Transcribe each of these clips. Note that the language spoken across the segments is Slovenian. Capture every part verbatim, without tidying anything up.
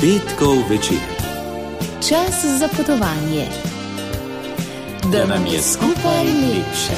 Petkov večer. Čas za potovanje. Da nam je skupaj lepše.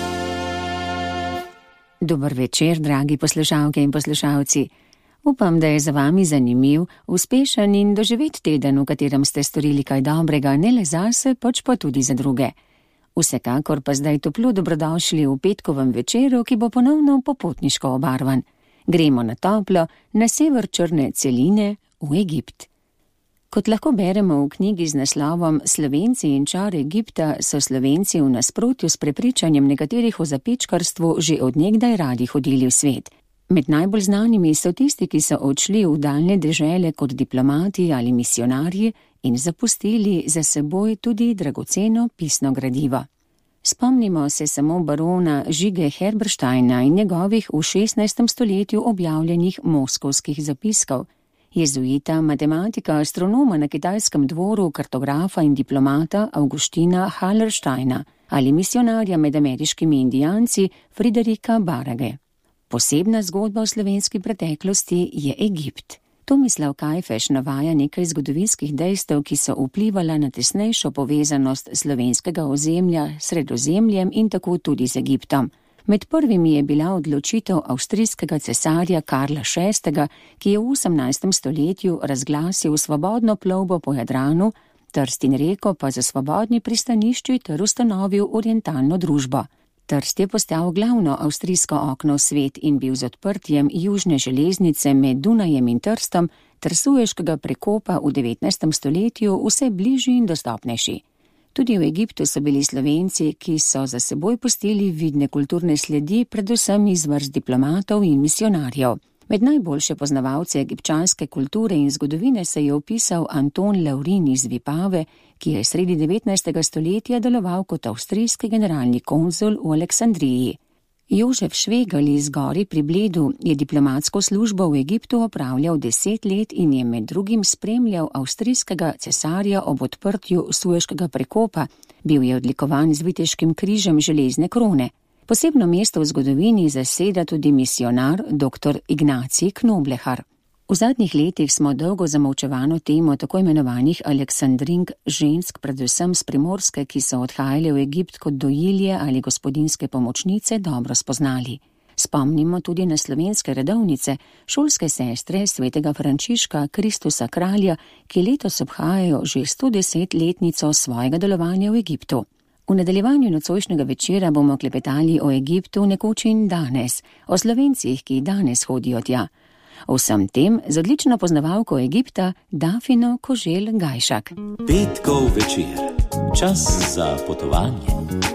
Dober večer, dragi poslušalke in poslušalci. Upam, da je za vami zanimiv, uspešen in doživet teden, v katerem ste storili kaj dobrega, ne le zase, pač pa tudi za druge. Vsekakor pa zdaj toplo dobrodošli v petkovem večeru, ki bo ponovno popotniško obarvan. Gremo na toplo, na sever črne celine, v Egipt. Kot lahko beremo v knjigi z naslovom Slovenci in čar Egipta, so Slovenci v nasprotju s prepričanjem nekaterih o zapečkarstvu že od nekdaj radi hodili v svet. Med najbolj znanimi so tisti, ki so odšli v daljne dežele kot diplomati ali misionarji in zapustili za seboj tudi dragoceno pisno gradivo. Spomnimo se samo barona Žige Herbersteina in njegovih v šestnajstem stoletju objavljenih moskovskih zapiskov, jezuita, matematika, astronoma na kitajskem dvoru, kartografa in diplomata Augustina Hallersteina ali misionarja med ameriškimi indijanci Friderika Barage. Posebna zgodba v slovenski preteklosti je Egipt. Tomislav Kajfeš navaja nekaj zgodovinskih dejstev, ki so vplivala na tesnejšo povezanost slovenskega ozemlja s Sredozemljem in tako tudi z Egiptom. Med prvimi je bila odločitev avstrijskega cesarja Karla šestega, ki je v osemnajstem stoletju razglasil svobodno plovbo po Jadranu, Trst in Reko pa za svobodni pristanišči ter ustanovil orientalno družbo. Trst je postal glavno avstrijsko okno v svet in bil z odprtjem južne železnice med Dunajem in Trstom ter Sueškega prekopa v devetnajstem stoletju vse bližji in dostopnejši. Tudi v Egiptu so bili Slovenci, ki so za seboj pustili vidne kulturne sledi, predvsem iz vrst diplomatov in misionarjev. Med najboljše poznavalce egipčanske kulture in zgodovine se je opisal Anton Laurin iz Vipave, ki je sredi devetnajstega stoletja deloval kot avstrijski generalni konzul v Aleksandriji. Jožef Švegelj iz Gori pri Bledu je diplomatsko službo v Egiptu opravljal deset let in je med drugim spremljal avstrijskega cesarja ob odprtju Sueškega prekopa, bil je odlikovan z viteškim križem železne krone. Posebno mesto v zgodovini zaseda tudi misionar dr. Ignacij Knoblehar. V zadnjih letih smo dolgo zamolčevano temo tako imenovanih Aleksandrink žensk, predvsem s Primorske, ki so odhajale v Egipt kot dojilje ali gospodinjske pomočnice, dobro spoznali. Spomnimo tudi na slovenske redovnice, šolske sestre svetega Frančiška Kristusa Kralja, ki letos obhajajo že sto desetletnico svojega delovanja v Egiptu. V nadaljevanju nocojšnjega večera bomo klepetali o Egiptu nekoč in danes, o Slovencih, ki danes hodijo tja. O vsem tem z odlično poznavalko Egipta Dafino Koželj Gajšak. Petkov večer. Čas za potovanje.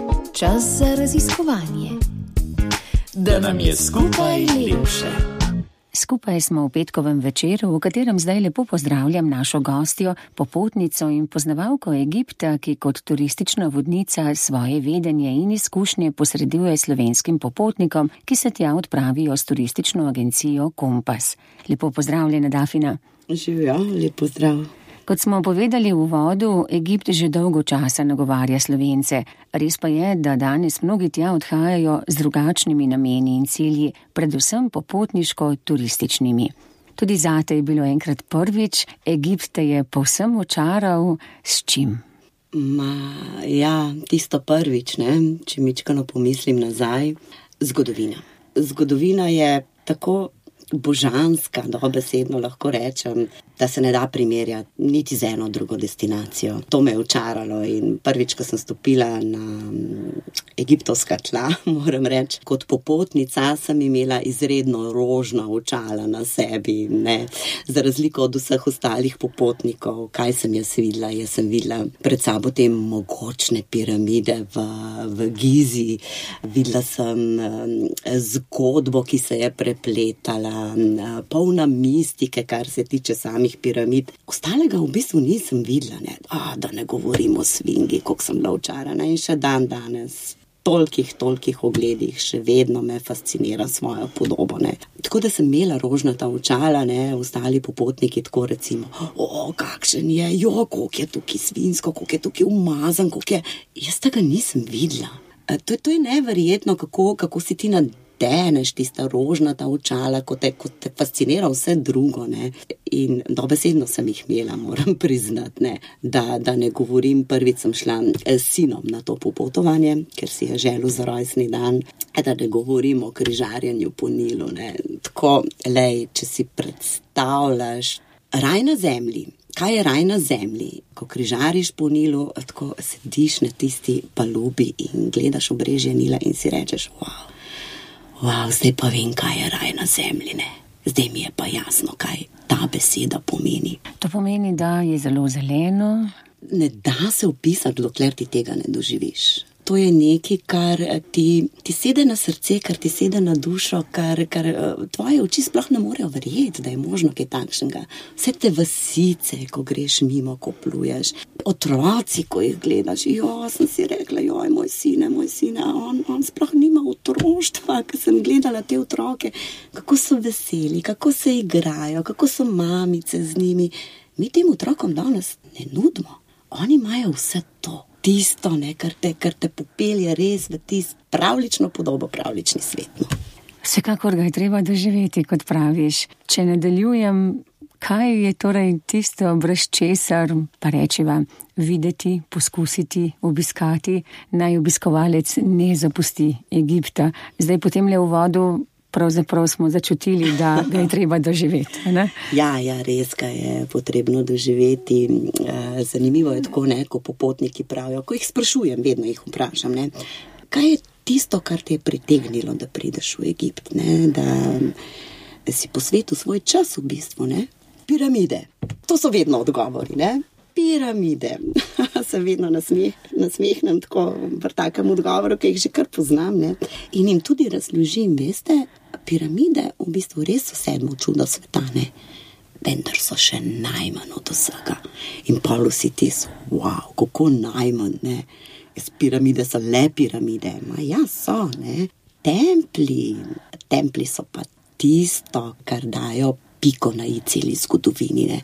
Čas za raziskovanje. Da nam je skupaj lepše. Skupaj smo v petkovem večeru, v katerem zdaj lepo pozdravljam našo gostjo, popotnico in poznavalko Egipta, ki kot turistična vodnica svoje vedenje in izkušnje posreduje slovenskim popotnikom, ki se tja odpravijo s turistično agencijo Kompas. Lepo pozdravljena, Dafina. Živjo, lep pozdrav. Kot smo povedali v uvodu, Egipt že dolgo časa nagovarja Slovence. Res pa je, da danes mnogi tja odhajajo z drugačnimi nameni in cilji, predvsem popotniško-turističnimi. Tudi zate je bilo enkrat prvič, Egipt te je povsem očaral. S čim? Ma, ja, tisto prvič, ne, če mičkano pomislim nazaj, zgodovina. Zgodovina je tako božanska, dobesedno lahko rečem, da se ne da primerjati niti z eno drugo destinacijo. To me je očaralo in prvič, ko sem stopila na egiptovska tla, moram reči, kot popotnica sem imela izredno rožna očala na sebi, ne, za razliko od vseh ostalih popotnikov. Kaj sem jaz videla? Jaz sem videla pred sabo te mogočne piramide v, v Gizi, videla sem zgodbo, ki se je prepletala, polna mistike, kar se tiče samih piramid. Ostalega v bistvu nisem videla, ne. A, da ne govorim o svingi, koliko sem bila očarana in še dan danes. Tolikih, tolikih ogledih še vedno me fascinira svojo podobo, ne. Tako da sem imela rožnata očala, ne, ostali popotniki tako recimo, o, kakšen je, jo, koliko je tukaj svinsko, koliko je tukaj umazan, koliko je, jaz tega nisem videla. To, to je neverjetno, kako, kako si ti na nadeneš tista rožnata očala, ko te, ko te fascinira vse drugo, ne. In dobesedno sem jih imela, moram priznati, ne. Da, da ne govorim, prvič sem šla s sinom na to popotovanje, ker si je želel za rojstni dan, da ne govorim o križarjenju po Nilu, ne. Tako, lej, če si predstavljaš raj na zemlji. Kaj je raj na zemlji? Ko križariš po Nilu, tako sediš na tisti palubi in gledaš obrežje Nila in si rečeš, wow, wow, zdaj pa vem, kaj je raj na zemlji, ne. Zdaj mi je pa jasno, kaj ta beseda pomeni. To pomeni, da je zelo zeleno. Ne da se opisati, dokler ti tega ne doživiš. To je nekaj, kar ti, ti sede na srce, kar ti sede na dušo, kar, kar tvoje oči sploh ne morejo verjeti, da je možno kaj takšnega. Vse te vasice, ko greš mimo, ko pluješ, otroci, ko jih gledaš, jo, sem si rekla, joj, moj sine, moj sine, on, on sploh nima otroštva, ko sem gledala te otroke, kako so veseli, kako se igrajo, kako so mamice z njimi. Mi tem otrokom danes ne nudimo, oni imajo vse to. Tisto, ne, kar te, kar te popelje res v tisto pravlično podobo, pravlični svet. No. Vsekakor ga je treba doživeti, kot praviš. Če nadaljujem, kaj je torej tisto, brez česar, pa rečiva, videti, poskusiti, obiskati, naj obiskovalec ne zapusti Egipta. Zdaj potem le v vodu pravzaprav smo začutili, da ga je treba doživeti. Ne? Ja, ja, res ga je potrebno doživeti. Zanimivo je tako, ne, ko popotniki pravijo, ko jih sprašujem, vedno jih vprašam, ne, kaj je tisto, kar te je pritegnilo, da prideš v Egipt, ne, da si posvetil svoj čas v bistvu, ne? Piramide. To so vedno odgovori, ne? Piramide. Se vedno nasmeh, nasmehnem tako v takem odgovoru, ki jih že kar poznam, ne? In jim tudi razložim, veste, piramide v bistvu res so sedmo čudo sveta, ne? Vendar so še najmanj od vsega. In pol vsi ti so, wow, kako najmanj, ne? Piramide so le piramide. Ma ja, so, ne? Templi. Templi so pa tisto, kar dajo piko na i celi zgodovini, ne?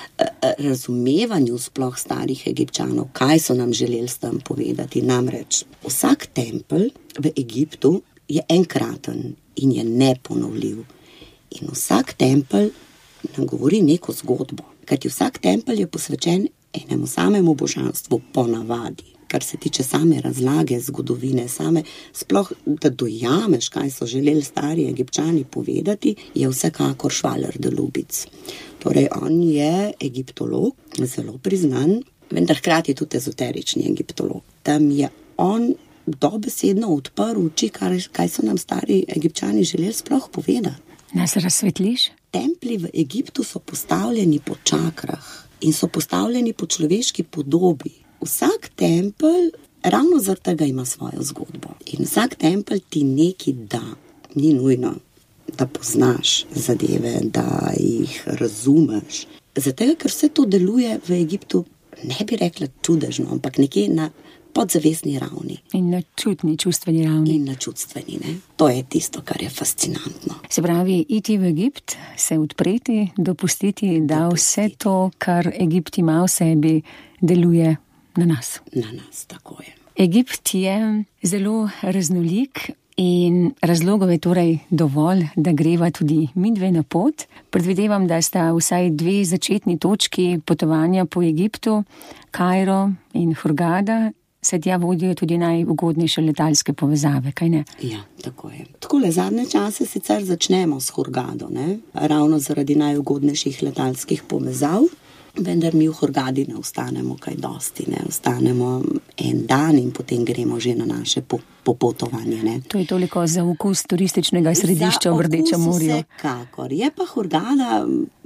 Razumevanju sploh starih Egipčanov, kaj so nam želeli s tem povedati. Namreč vsak tempelj v Egiptu je enkraten in je neponovljiv. In vsak tempelj nam govori neko zgodbo, kajti vsak tempelj je posvečen enemu samemu božanstvu po navadi. Kar se tiče same razlage zgodovine, same sploh, da dojameš, kaj so želeli stari Egipčani povedati, je vsekakor Švaler de Lubic. Torej, on je egiptolog, zelo priznan, vendar hkrati tudi ezoterični egiptolog. Tam je on dobesedno odprl oči, kaj so nam stari Egipčani želeli sploh povedati. Nas razsvetliš? Templi v Egiptu so postavljeni po čakrah in so postavljeni po človeški podobi. Vsak tempelj ravno zaradi tega ima svojo zgodbo. In vsak tempelj ti nekaj da, ni nujno, da poznaš zadeve, da jih razumeš. Zato, ker vse to deluje v Egiptu, ne bi rekla čudežno, ampak nekje na podzavestni ravni. In na čutni, čustveni ravni. In na čustveni, ne. To je tisto, kar je fascinantno. Se pravi, iti v Egipt, se odpreti, dopustiti, da vse to, kar Egipt ima v sebi, deluje na nas. Na nas, tako je. Egipt je zelo raznolik in razlogov je torej dovolj, da greva tudi midve na pot. Predvidevam, da sta vsaj dve začetni točki potovanja po Egiptu, Kairo in Hurgada, se tja vodijo tudi najugodnejše letalske povezave, kaj ne? Ja, tako je. Takole zadnje čase sicer začnemo s Hurgado, ne? Ravno zaradi najugodnejših letalskih povezav. Vendar mi v Hurgadi ne ostanemo kaj dosti, ne, ostanemo en dan in potem gremo že na naše popotovanje, ne. To je toliko za okus turističnega središča v Rdečem morju. Vsekakor. Je pa Hurgada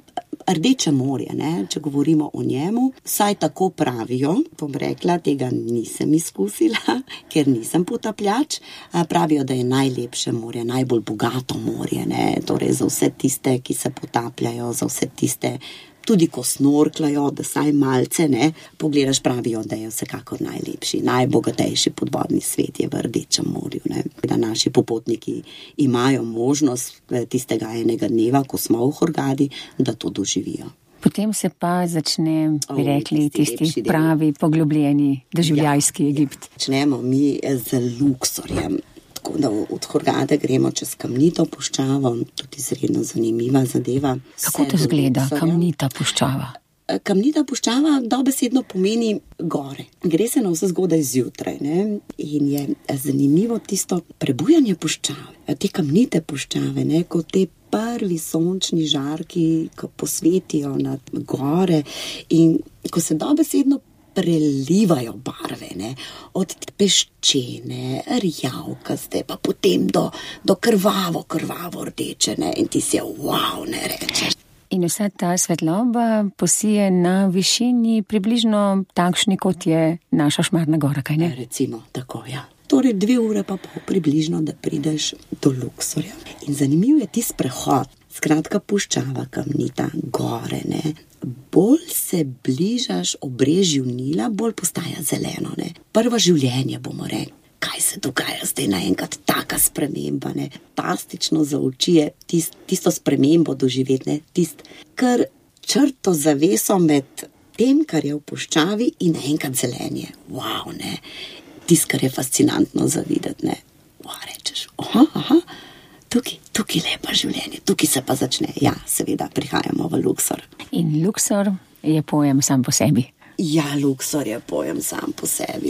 Rdeče morje, ne, če govorimo o njemu, saj tako pravijo, bom rekla, tega nisem izkusila, ker nisem potapljač, pravijo, da je najlepše morje, najbolj bogato morje, ne, torej za vse tiste, ki se potapljajo, za vse tiste, tudi ko snorklajo, da saj malce, ne, pogledaš, pravijo, da je vsekakor najlepši, najbogatejši podvodni svet je v Rdečem morju, ne. Da naši popotniki imajo možnost tistega enega dneva, ko smo v Hurgadi, da to doživijo. Potem se pa začne, bi rekli, tisti pravi, poglobljeni, doživljajski Egipt. Začnemo mi z Luksorjem. Tako da od Hurgade gremo čez Kamnito puščavo, tudi izredno zanimiva zadeva. Kako to zgleda, Kamnita puščava? Kamnita puščava dobesedno pomeni gore. Gre se na vse zgodaj zjutraj, ne? In je zanimivo tisto prebujanje puščave, te kamnite puščave, ne? Ko te prvi sončni žarki, ko posvetijo nad gore in ko se dobesedno prelivajo barve, ne? Od peščene, rjavkaste, pa potem do, do krvavo, krvavo rdeče, ne? In ti si wow, ne rečeš. In vsa ta svetloba posije na višini približno takšni, kot je naša Šmarna gora, kaj ne? Recimo, tako, ja. Torej dve ure pa pol približno, da prideš do Luxorja. In zanimiv je ti sprehod, skratka puščava Kamnita, gore, ne. Bolj se bližaš obrežju Nila, bolj postaja zeleno, ne. Prvo življenje, bomo rekli. Kaj se dogaja zdaj naenkrat, taka sprememba, ne, fantastično za oči je tist, tisto spremembo doživeti, ne, tist, kar črto zaveso med tem, kar je v puščavi in naenkrat zelenje. Wow, ne, tist, kar je fascinantno za videti, ne, wow, rečeš, aha, aha, tukaj, tukaj lepa življenje, tukaj se pa začne, ja, seveda, prihajamo v Luxor. In Luxor je pojem sam po sebi. Ja, Luxor je pojem sam po sebi.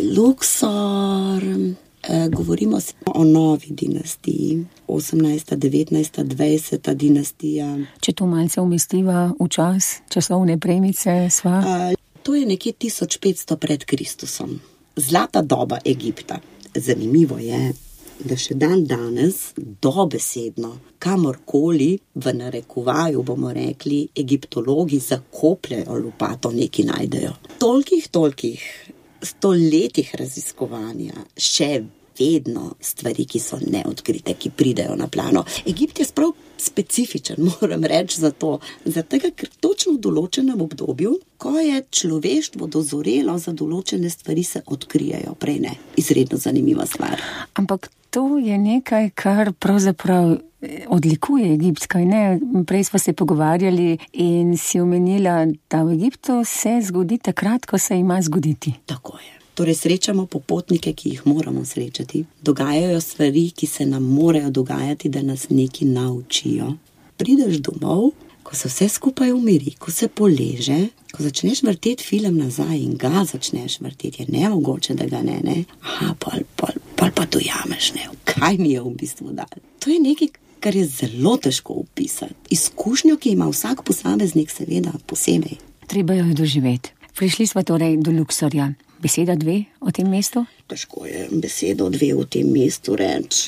Luxor, eh, govorimo o novi dinastiji, osemnajsta, devetnajsta, dvajseta dinastija. Če to malce umestiva v čas, časovne premice sva? Eh, to je nekje tisoč petsto pred Kristusom. Zlata doba Egipta. Zanimivo je, da še dan danes dobesedno kamorkoli v narekovaju, bomo rekli, egiptologi zakopljajo lopato, nekaj najdejo. Tolkih, tolkih stoletjih raziskovanja, še vedno stvari, ki so neodkrite, ki pridejo na plano. Egipt je sprav specifičen, moram reči za to, zato ker točno v določenem obdobju, ko je človeštvo dozorelo za določene stvari, se odkrijejo, prej ne. Izredno zanimiva stvar. Ampak to je nekaj, kar pravzaprav odlikuje Egipt, kaj ne? Prej smo se pogovarjali in si omenila, da v Egiptu se zgodi takrat, ko se ima zgoditi. Tako je. Torej srečamo popotnike, ki jih moramo srečati. Dogajajo stvari, ki se nam morajo dogajati, da nas nekaj naučijo. Prideš domov, ko se vse skupaj umiri, ko se poleže, ko začneš vrteti film nazaj in ga začneš vrteti, je nemogoče, da ga ne, ne. Aha, pol, pol, pol pa dojameš, ne, kaj mi je v bistvu dal. To je nekaj, kar je zelo težko opisati. Izkušnjo, ki ima vsak posameznik, seveda posebej. Treba jo doživeti. Prišli smo torej do Luxorja. Beseda dve o tem mestu? Težko je besedo dve o tem mestu reči.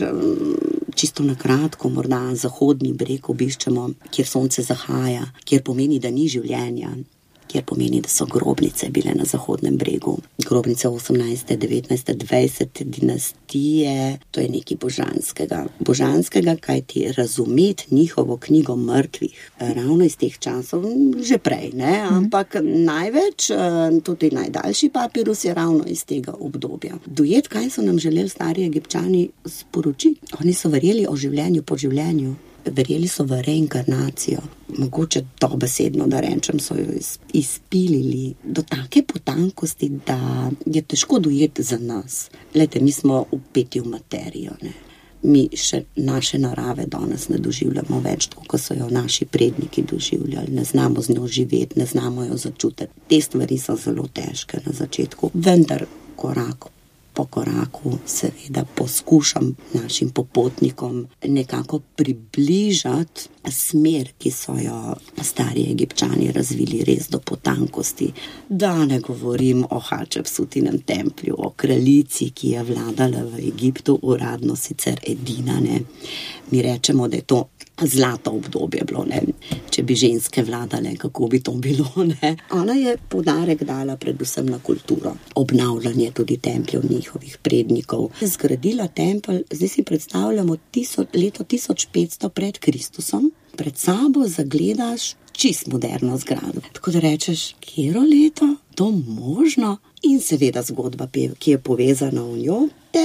Čisto na kratko, morda zahodni breg obiščemo, kjer sonce zahaja, kjer pomeni, da ni življenja, kjer pomeni, da so grobnice bile na zahodnem bregu. Grobnice osemnajste, devetnajste, dvajsete dinastije, to je nekaj božanskega. Božanskega, kaj ti razumeti njihovo knjigo mrtvih. Ravno iz teh časov, že prej, ne? Ampak mm. največ, tudi najdaljši papirus je ravno iz tega obdobja. Dojet, kaj so nam želeli stari Egipčani sporočiti? Oni so verjeli o življenju po življenju. Verjeli so v reinkarnacijo, mogoče dobesedno, da rečem, so jo izpilili do take potankosti, da je težko dojeti za nas. Glejte, mi smo upeti v materijo, ne. Mi še naše narave danes ne doživljamo več, kot so jo naši predniki doživljali. Ne znamo z njo živeti, ne znamo jo začutiti. Te stvari so zelo težke na začetku, vendar korak po koraku seveda poskušam našim popotnikom nekako približati smer, ki so jo stari Egipčani razvili res do potankosti. Da ne govorim o Hačepsutinem templju, o kraljici, ki je vladala v Egiptu, uradno sicer edina, ne. Mi rečemo, da je to zlato obdobje bilo, ne. Če bi ženske vladale, kako bi to bilo, ne. Ona je poudarek dala predvsem na kulturo, obnavljanje tudi templjev njihovih prednikov. Zgradila tempelj, zdaj si predstavljamo tisoč, leto tisoč petsto pred Kristusom, pred sabo zagledaš čist moderno zgrado. Tako da rečeš, kjero leto, to možno? In seveda zgodba, ki je povezana v njo, ter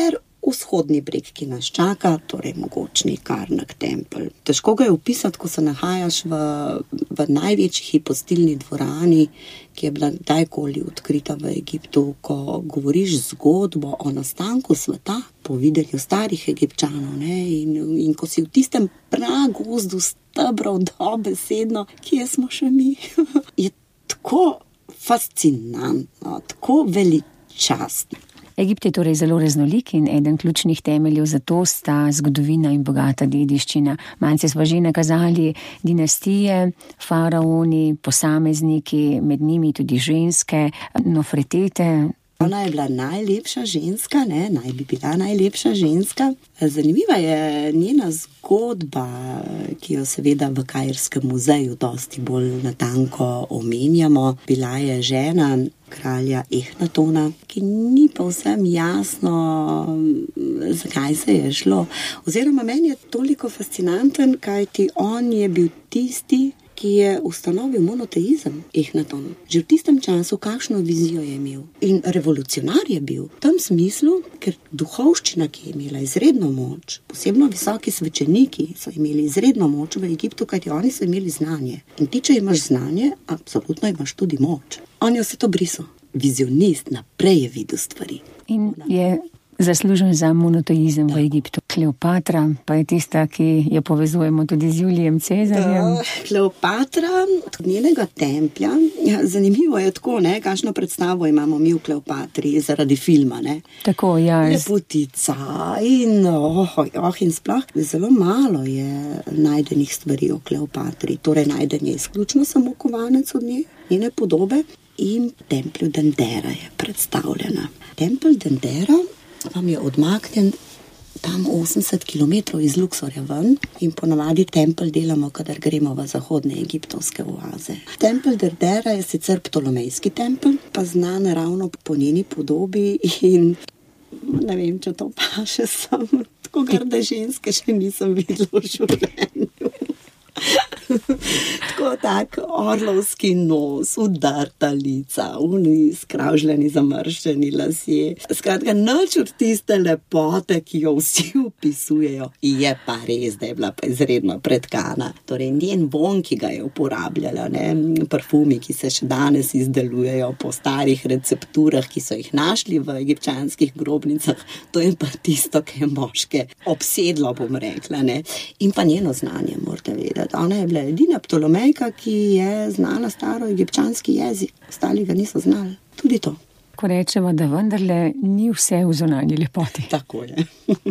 vzhodni breg, ki nas čaka, torej mogočni Karnak tempelj. Težko ga je opisati, ko se nahajaš v, v največji hipostilni dvorani, ki je bila dajkoli odkrita v Egiptu, ko govoriš zgodbo o nastanku sveta, po videnju starih Egipčanov, ne, in, in ko si v tistem pragozdu stebrov dobesedno, kje smo še mi, je tako fascinantno, tako veličastno. Egipt je torej zelo raznolik in eden ključnih temeljev za to sta zgodovina in bogata dediščina. Malce smo že nakazali dinastije, faraoni, posamezniki, med njimi tudi ženske, Nofretete. Ona je bila najlepša ženska, ne, naj bi bila najlepša ženska. Zanimiva je njena zgodba, ki jo seveda v Kairskem muzeju dosti bolj natanko omenjamo. Bila je žena kralja Ehnatona, ki ni povsem jasno, zakaj se je šlo. Oziroma meni je toliko fascinanten, kajti on je bil tisti, ki je ustanovil monoteizem, Ehnaton. Že v tistem času kakšno vizijo je imel. In revolucionar je bil v tem smislu, ker duhovščina, ki je imela izredno moč, posebno visoki svečeniki so imeli izredno moč v Egiptu, kajti oni so imeli znanje. In ti, če imaš znanje, absolutno imaš tudi moč. On je vse to brisal. Vizionist, naprej je videl stvari. In je zaslužen za monoteizem v Egiptu. Kleopatra pa je tista, ki jo povezujemo tudi z Julijem Cezarjem. Da, Kleopatra, njenega templja, ja, zanimivo je tako, ne, kakšno predstavo imamo mi v Kleopatri zaradi filma, ne. Tako, ja. Lepotica in oh, oh, in sploh zelo malo je najdenih stvari o Kleopatri. Torej najden je izključno samo kovanec od nje, njene podobe in templju Dendera je predstavljena. Tempelj Dendera vam je odmaknjen tam osemdeset kilometrov iz Luksorja ven in ponavadi tempelj delamo, kadar gremo v zahodne egiptovske oaze. Tempelj Dendera je sicer ptolomejski tempelj, pa znan ravno po njeni podobi in ne vem, če to paše sam, tako grde ženske še nisem videla v življenju. Tako tak orlovski nos, udarta lica, uni skravžljeni, zamrščeni lasje. Skratka, nič od tiste lepote, ki jo vsi opisujejo, je pa res, da je bila pa izredno pretkana. Torej, njen von, ki ga je uporabljala, ne, parfumi, ki se še danes izdelujejo po starih recepturah, ki so jih našli v egipčanskih grobnicah, to je pa tisto, ki je moške obsedlo, bom rekla, ne. In pa njeno znanje, morate vedeti. Ona je bila edina Ptolomejka, ki je znala staro egipčanski jezik. Ostali ga niso znali. Tudi to. Ko rečemo, da vendarle ni vse v zunanji lepoti. Tako je.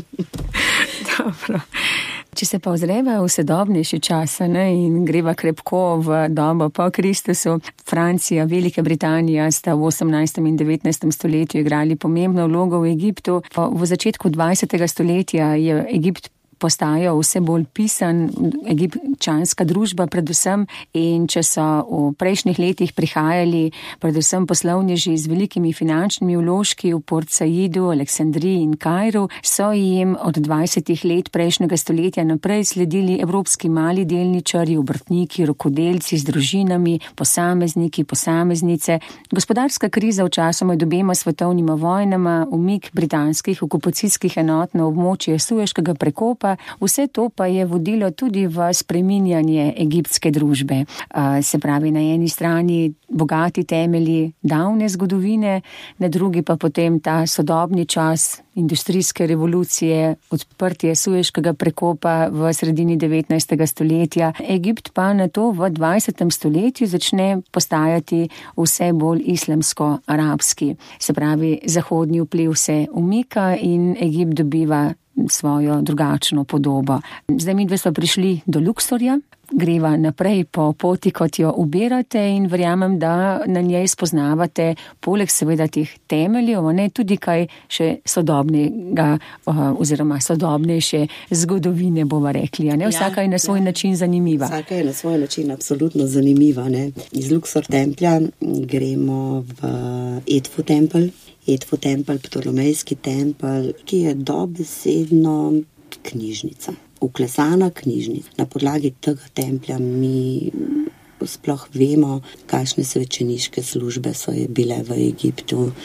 Dobro. Če se pa ozreva v sodobnejši čas, ne, in greva krepko v dobo po Kristusu, Francija, Velika Britanija sta v osemnajstem in devetnajstem stoletju igrali pomembno vlogo v Egiptu. V začetku dvajsetega stoletja je Egipt postajajo vse bolj pisan, egipčanska družba predvsem, in če so v prejšnjih letih prihajali predvsem poslovneži z velikimi finančnimi vložki v Port Saidu, Aleksandriji in Kairu, so jim od dvajsetih let prejšnjega stoletja naprej sledili evropski mali delničarji, obrtniki, rokodelci z družinami, posamezniki, posameznice. Gospodarska kriza v času med obema svetovnima vojnama, umik britanskih okupacijskih enot na območje Sueškega prekopa, vse to pa je vodilo tudi v spreminjanje egiptske družbe. Se pravi, na eni strani bogati temelji davne zgodovine, na drugi pa potem ta sodobni čas industrijske revolucije, odprtje Sueškega prekopa v sredini devetnajstega stoletja. Egipt pa na to v dvajsetem stoletju začne postajati vse bolj islamsko-arabski. Se pravi, zahodni vpliv se umika in Egipt dobiva svojo drugačno podobo. Zdaj mi dve smo prišli do Luksorja, greva naprej po poti, kot jo ubirate, in verjamem, da na njej spoznavate poleg seveda teh temeljev, ne, tudi kaj še sodobnega oziroma sodobnejše zgodovine, bova rekli. Ne? Vsaka je na svoj ja. način zanimiva. Vsaka je na svoj način absolutno zanimiva. Ne? Iz Luksor templja gremo v Edfu tempelj. Edfu tempelj, ptolomejski tempelj, ki je dobesedno knjižnica. Uklesana knjižnica. Na podlagi tega templja mi sploh vemo, kakšne svečeniške službe so bile v Egiptu.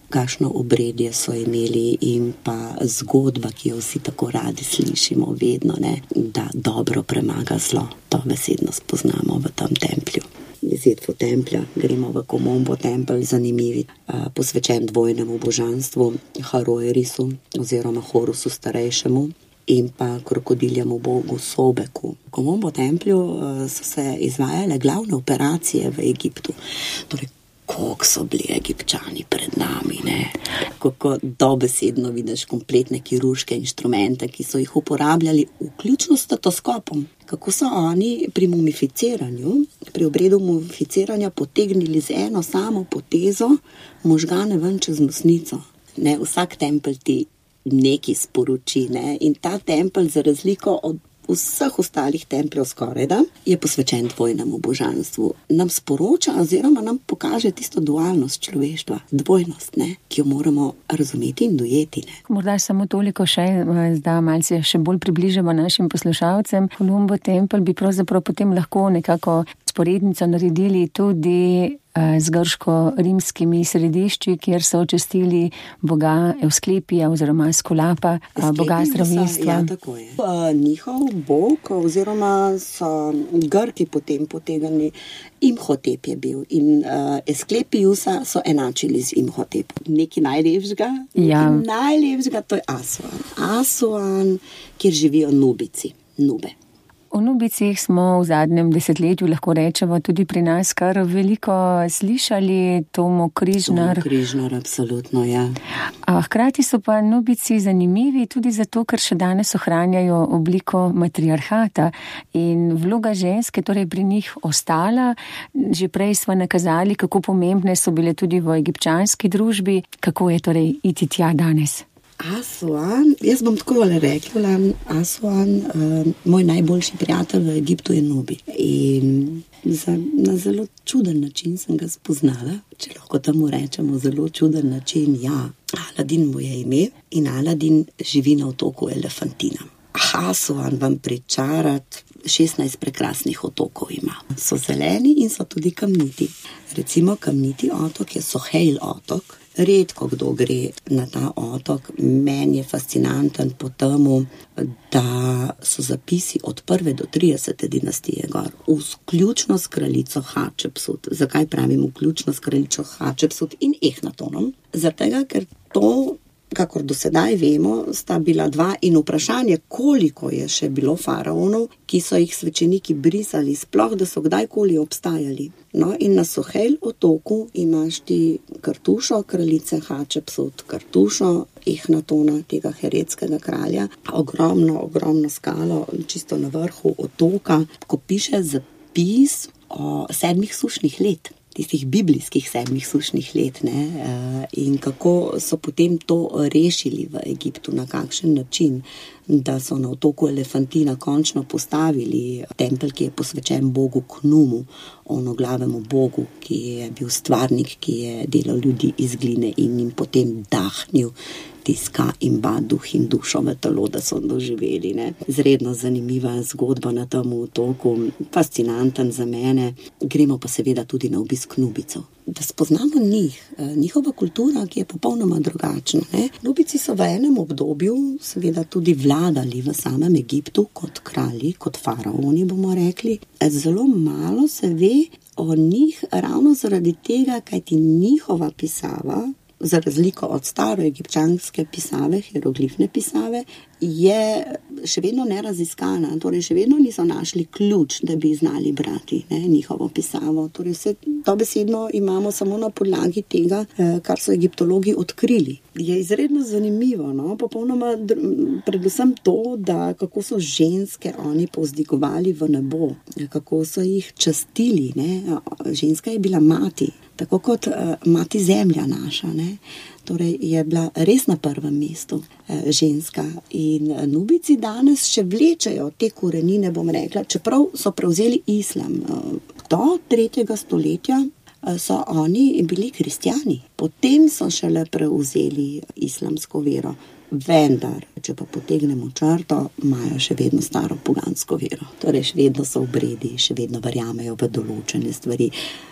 kakšno obredje so imeli in pa zgodba, ki jo vsi tako radi slišimo vedno, ne, da dobro premaga zlo. To besedno spoznamo v tem templju. Iz Edfu templja gremo v Komombo tempelj, zanimivi, posvečen dvojnemu božanstvu, Haroerisu oziroma Horusu starejšemu in pa krokodiljemu bogu Sobeku. V Komombo templju so se izvajale glavne operacije v Egiptu. Torej, koliko so bili Egipčani pred nami, ne? Kako dobesedno vidiš kompletne kirurške inštrumente, ki so jih uporabljali vključno s stetoskopom. Kako so oni pri mumificiranju, pri obredu mumificiranja potegnili z eno samo potezo možgane ven čez nosnico. Ne, vsak tempelj ti nekaj sporoči, ne? In ta tempelj, za razliko od vseh ostalih templjev skorajda, je posvečen dvojnemu božanstvu. Nam sporoča oziroma nam pokaže tisto dualnost človeštva, dvojnost, ne, ki jo moramo razumeti in dojeti. Ne. Morda samo toliko še, da malce še bolj približamo našim poslušalcem. Komombo tempelj bi pravzaprav potem lahko nekako sporednico naredili tudi z grško-rimskimi središči, kjer so častili boga Evsklepija oziroma Skolapa, boga zdravilstva. Ja, tako je. Njihov bog oziroma so Grki potem potegnili, Imhotep je bil in uh, Esklepijusa so enačili z Imhotep. Nekaj najlepšega, ja. najlepšega, to je Asuan. Asuan, kjer živijo Nubici, Nube. O Nubicih smo v zadnjem desetletju, lahko rečemo, tudi pri nas kar veliko slišali, Tomo Križnar. Tomo Križnar, absolutno, ja. A hkrati so pa Nubici zanimivi tudi zato, ker še danes ohranjajo obliko matriarhata in vloga ženske, torej pri njih ostala. Že prej smo nakazali, kako pomembne so bile tudi v egipčanski družbi. Kako je torej iti tja danes? Asuan, jaz bom tako rekla, Asuan, uh, moj najboljši prijatelj v Egiptu je Nubi. In za, na zelo čuden način sem ga spoznala, če lahko temu rečemo, zelo čuden način, ja. Aladin mu je ime in Aladin živi na otoku Elefantina. Asuan vam pričarat šestnajst prekrasnih otokov ima. So zeleni in so tudi kamniti. Recimo kamniti otok je Soheil otok. Redko kdo gre na ta otok. Meni je fascinanten po temu, da so zapisi od prve do tridesete dinastije gor, vključno s kraljico Hatšepsut. Zakaj pravim vključno s kraljico Hatšepsut in Ehnatonom? Zato, ker to, kakor do sedaj vemo, sta bila dva in vprašanje, koliko je še bilo faraonov, ki so jih svečeniki brisali, sploh da so kdajkoli obstajali. No, in na Soheil otoku imaš ti Kartušo, kraljice Hatšepsut, Kartušo, Ehnatona, tega heretskega kralja, ogromno, ogromno skalo, čisto na vrhu otoka, ko piše zapis o sedmih sušnih let. Tistih biblijskih sedmih sušnih let, ne, in kako so potem to rešili v Egiptu, na kakšen način, da so na otoku Elefantina končno postavili tempelj, ki je posvečen bogu Knumu, onoglavemu bogu, ki je bil stvarnik, ki je delal ljudi iz gline in jim potem dahnil tiska in ba duh in dušo v telo, da so doživeli. Ne. Zredno zanimiva zgodba na tem otoku, fascinanten za mene. Gremo pa seveda tudi na obisk Nubicov. Da spoznamo njih, njihova kultura, ki je popolnoma drugačna. Ne. Nubici so v enem obdobju seveda tudi vladali v samem Egiptu kot kralji, kot faraoni, bomo rekli. Zelo malo se ve o njih ravno zaradi tega, kajti njihova pisava, za razliko od staroegipčanske pisave, hieroglifne pisave, je še vedno neraziskana. Torej, še vedno niso našli ključ, da bi znali brati, ne, njihovo pisavo. Torej, vse to besedno imamo samo na podlagi tega, kar so egiptologi odkrili. Je izredno zanimivo, no, popolnoma predvsem to, da kako so ženske oni povzdigovali v nebo, kako so jih častili, ne. Ženska je bila mati, tako kot uh, mati zemlja naša, ne. Torej je bila res na prvem mestu uh, ženska in uh, Nubici danes še vlečejo te korenine, bom rekla, čeprav so prevzeli islam. Uh, do tretjega stoletja uh, so oni bili kristjani, potem so šele prevzeli islamsko vero. Vendar, če pa potegnemo črto, imajo še vedno staro pogansko vero. Torej, še vedno so obredi, še vedno verjamejo v določene stvari.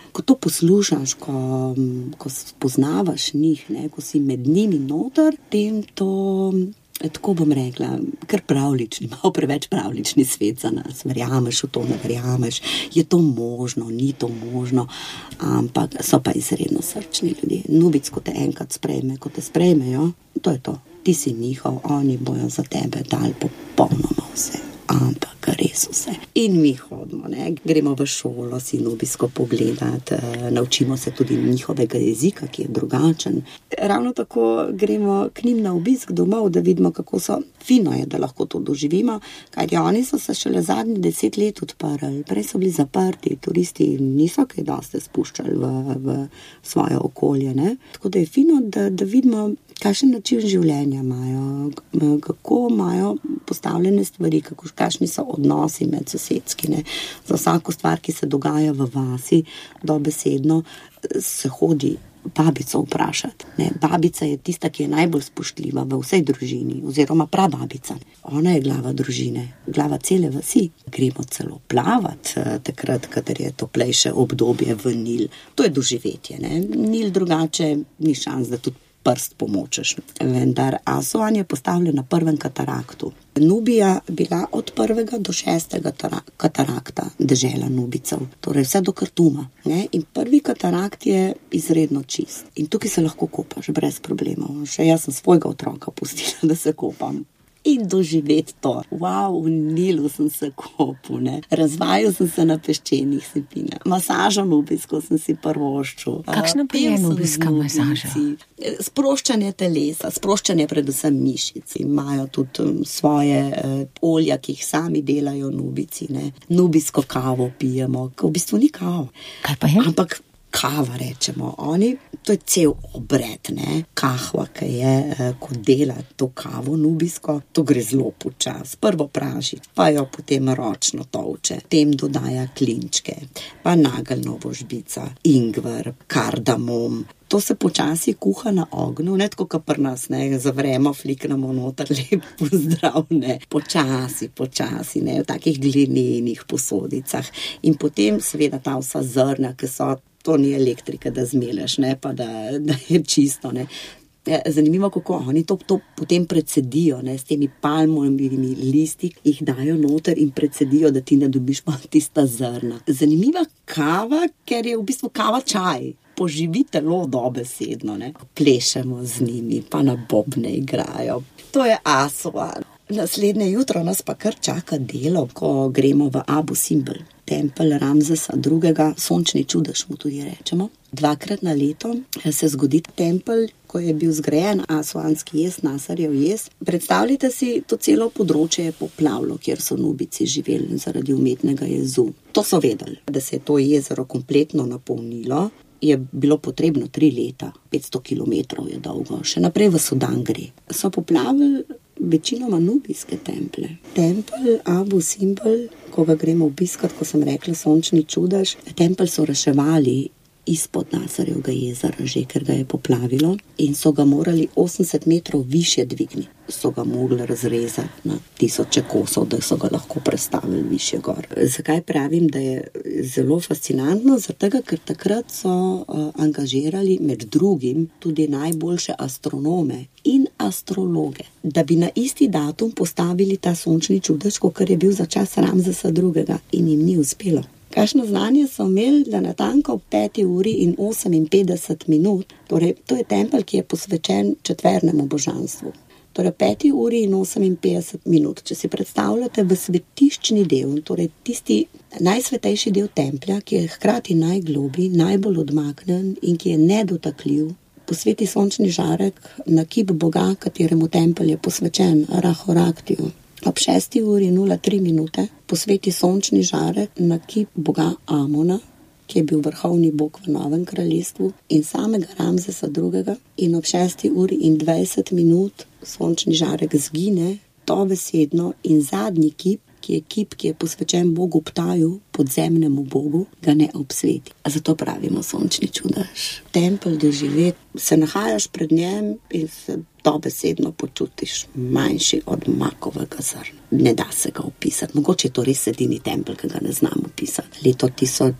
ko to poslušaš, ko, ko spoznavaš njih, ne, ko si med njimi noter, tem to, tako bom rekla, kar pravlični, malo preveč pravlični svet za nas. Verjameš v to, ne verjameš, je to možno, ni to možno, ampak so pa izredno srčni ljudje. Nubic, ko te enkrat sprejme, ko te sprejmejo, to je to. Ti si njihov, oni bojo za tebe dali popolnoma vse. Ampak res vse. In mi hodimo, ne? Gremo v šolo si nubijsko pogledati, naučimo se tudi njihovega jezika, ki je drugačen. Ravno tako gremo k njim na obisk domov, da vidimo, kako so. Fino je, da lahko to doživimo, kajti oni so se šele zadnji deset let odprli. Prej so bili zaprti, turisti niso kaj dosti spuščali v, v svoje okolje, ne? Tako da je fino, da, da vidimo, kakšen način življenja imajo, kako imajo postavljene stvari, kako, kakšni so odnosi med sosedski, ne. Za vsako stvar, ki se dogaja v vasi, dobesedno se hodi babico vprašati. Ne. Babica je tista, ki je najbolj spoštljiva v vsej družini, oziroma prababica. Ona je glava družine, glava cele vasi. Gremo celo plavati, takrat, kadar je toplejše obdobje v Nil. To je doživetje, ne. Nil drugače ni šans, da tudi prst pomočeš. Vendar Asuan je postavljen na prvem kataraktu. Nubija bila od prvega do šestega katarakta dežela Nubicev, torej vse do Kartuma. Ne? In prvi katarakt je izredno čist. In tukaj se lahko kopaš brez problemov. Še jaz sem svojega otroka pustila, da se kopam. In doživeti to. Wow, v Nilu sem se kopal, ne. Razvajal sem se na peščenih sipinah. Masažo nubijsko sem si prvoščil. Kakšna pa je nubijska masaža? Sproščanje telesa, sproščanje predvsem mišic. Imajo tudi svoje uh, olja, ki jih sami delajo nubici, ne. Nubijsko kavo pijemo, v bistvu ni kavo. Kaj pa je? Ampak kava rečemo, oni, to je cel obred, ne, kahva, ki je, ko dela to kavo nubijsko, to gre zelo počas, prvo praži, pa jo potem ročno tolče, tem dodaja klinčke, pa nageljnovo žbica, ingver, kardamom, to se počasi kuha na ognju, ne tako kot pri nas, ne, zavremo, fliknemo noter, lep pozdrav, ne, počasi, počasi, ne, v takih glinenih posodicah in potem seveda ta vsa zrna, ki so, to ni elektrika, da zmeleš, ne, pa da, da je čisto, ne. Zanimivo, kako oni to, to potem precedijo, ne, s temi palmovimi listi, jih dajo noter in precedijo, da ti ne dobiš pa tista zrna. Zanimiva kava, ker je v bistvu kava čaj. Poživi telo dobesedno, ne. Plešemo z njimi, pa na bobne igrajo. To je Asuan. Naslednje jutro nas pa kar čaka delo, ko gremo v Abu Simbel, tempelj Ramzesa drugega, sončni čudež mu tudi rečemo. Dvakrat na leto se zgodi tempelj, ko je bil zgrajen Asuanski jez, Nasarjev jez. Predstavljajte si, to celo področje je poplavilo, kjer so nubici živeli zaradi umetnega jezu. To so vedeli, da se je to jezero kompletno napolnilo, je bilo potrebno tri leta, petsto kilometrov je dolgo, še naprej v Sudan gre. So poplavili večinoma nubijske templje. Tempelj Abu Simbel, ko ga gremo obiskat, ko sem rekla sončni čudež, tempelj so reševali izpod Nasarjevega jezera, že ker ga je poplavilo in so ga morali osemdeset metrov više dvigniti. So ga mogli razrezati na tisoče kosov, da so ga lahko prestavili više gor. Zakaj pravim, da je zelo fascinantno? Zato, ker takrat so uh, angažirali med drugim tudi najboljše astronome in astrologe, da bi na isti datum postavili ta sončni čudež, kakor je bil za čas Ramzesa drugega in jim ni uspelo. Kakšno znanje so imeli, da natanko ob peti uri in oseminpetdeset minut, torej to je tempelj, ki je posvečen četvernemu božanstvu. Torej peti uri in oseminpetdeset minut, če si predstavljate v svetiščni del, torej tisti najsvetejši del templja, ki je hkrati najgloblji, najbolj odmaknen in ki je nedotakljiv, posveti sončni žarek na kip Boga, kateremu tempelj je posvečen, Rahoraktiju. Ob šesti uri nula tri minute posveti sončni žarek na kip Boga Amona, ki je bil vrhovni bog v Novem kraljestvu, in samega Ramzesa drugega. In ob šesti uri in dvajset minut sončni žarek zgine, dobesedno, in zadnji kip, ki je kip, ki je posvečen bogu Ptaju, podzemnemu bogu, ga ne obsveti. Zato pravimo sončni čudež. Tempelj doživeti, se nahajaš pred njem in se dobesedno počutiš manjši od makovega zrna. Ne da se ga opisati. Mogoče je to res edini tempelj, ki ga ne znam opisati. Leto tisoč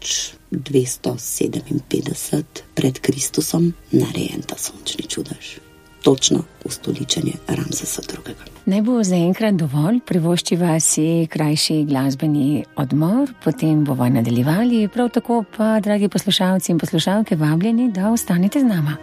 dvesto sedeminpetdeset pred Kristusom narejen ta sončni čudež. Točno ustoličenje Ramsesa drugega. Naj bo zaenkrat dovolj, privoščiva si krajši glasbeni odmor, potem bomo nadaljevali, prav tako pa, dragi poslušalci in poslušalke, vabljeni, da ostanete z nama.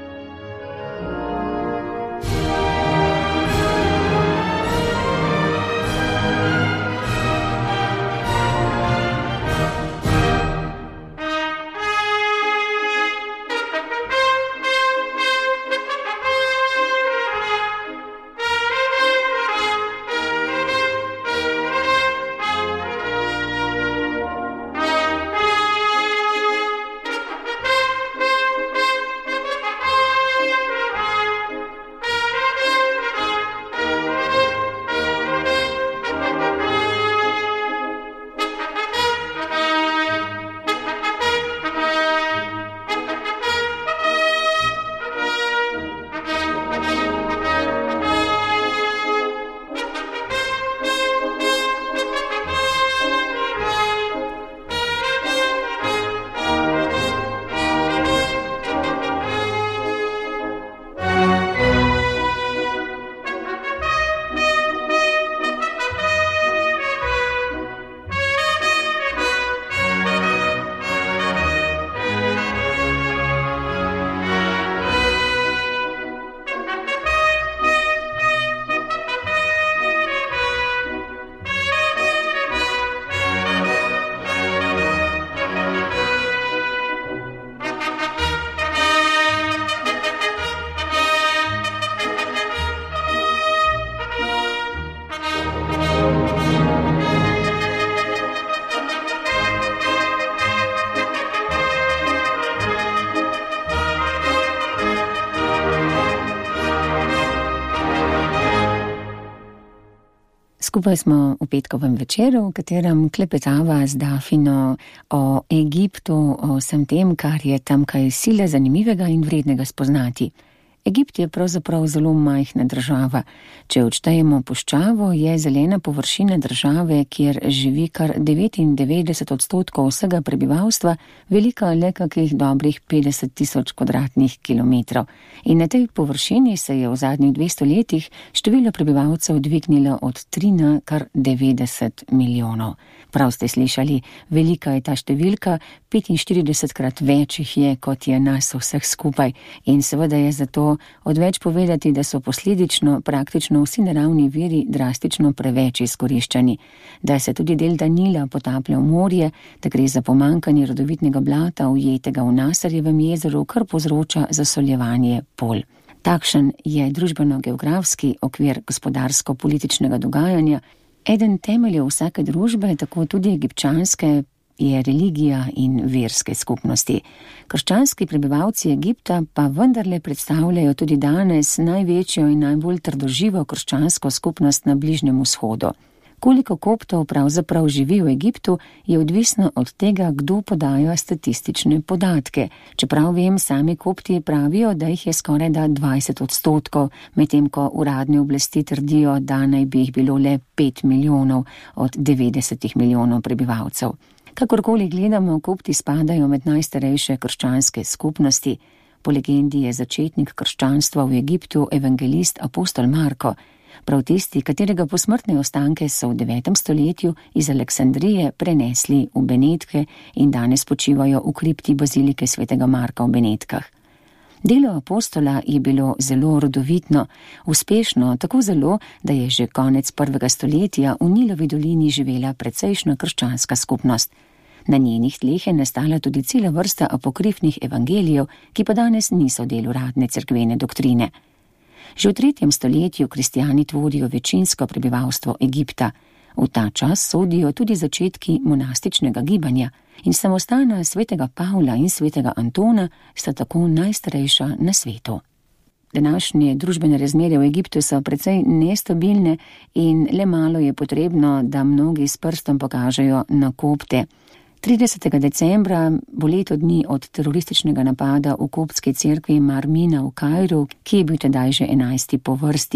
Skupaj smo v petkovem večeru, v katerem klepetava z Dafino o Egiptu, o vsem tem, kar je tamkaj sile zanimivega in vrednega spoznati. Egipt je pravzaprav zelo majhna država. Če odštejemo puščavo, je zelena površina države, kjer živi kar devetindevetdeset odstotkov vsega prebivalstva, velika le kakih dobrih petdeset tisoč kvadratnih kilometrov. In na tej površini se je v zadnjih dvesto letih število prebivalcev dvignilo od tri na kar devetdeset milijonov. Prav ste slišali, velika je ta številka, petinštiridesetkrat več jih je, kot je nas vseh skupaj. In seveda je zato odveč povedati, da so posledično praktično vsi naravni viri drastično preveč izkoriščani, da se tudi delta Nila potaplja v morje, da gre za pomanjkanje rodovitnega blata ujetega v Nasarjevem jezeru, kar povzroča zasoljevanje polj. Takšen je družbeno-geografski okvir gospodarsko-političnega dogajanja. Eden temeljev vsake družbe, tako tudi egipčanske, je religija in verske skupnosti. Krščanski prebivalci Egipta pa vendarle predstavljajo tudi danes največjo in najbolj trdoživo krščansko skupnost na Bližnjem vzhodu. Koliko koptov pravzaprav živi v Egiptu, je odvisno od tega, kdo podaja statistične podatke. Čeprav vem, sami kopti pravijo, da jih je skoraj da dvajset odstotkov, medtem ko uradne oblasti trdijo, da naj bi jih bilo le pet milijonov od devetdesetih milijonov prebivalcev. Kakorkoli gledamo, kopti spadajo med najstarejše krščanske skupnosti. Po legendi je začetnik krščanstva v Egiptu evangelist apostol Marko, prav tisti, katerega posmrtne ostanke so v devetem stoletju iz Aleksandrije prenesli v Benetke in danes počivajo v kripti bazilike svetega Marka v Benetkah. Delo apostola je bilo zelo rodovitno, uspešno, tako zelo, da je že konec prvega stoletja v Nilovi dolini živela precejšna krščanska skupnost. Na njenih tleh je nastala tudi cela vrsta apokrifnih evangelijev, ki pa danes niso del uradne cerkvene doktrine. Že v tretjem stoletju kristjani tvorijo večinsko prebivalstvo Egipta. V ta čas sodijo tudi začetki monastičnega gibanja in samostana svetega Pavla in svetega Antona sta tako najstarejša na svetu. Današnje družbene razmere v Egiptu so precej nestabilne in le malo je potrebno, da mnogi s prstom pokažejo na kopte. tridesetega decembra bo leto dni od terorističnega napada v koptski cerkvi Mar Mina v Kairu, ki je bil tedaj že enajsti po vrsti.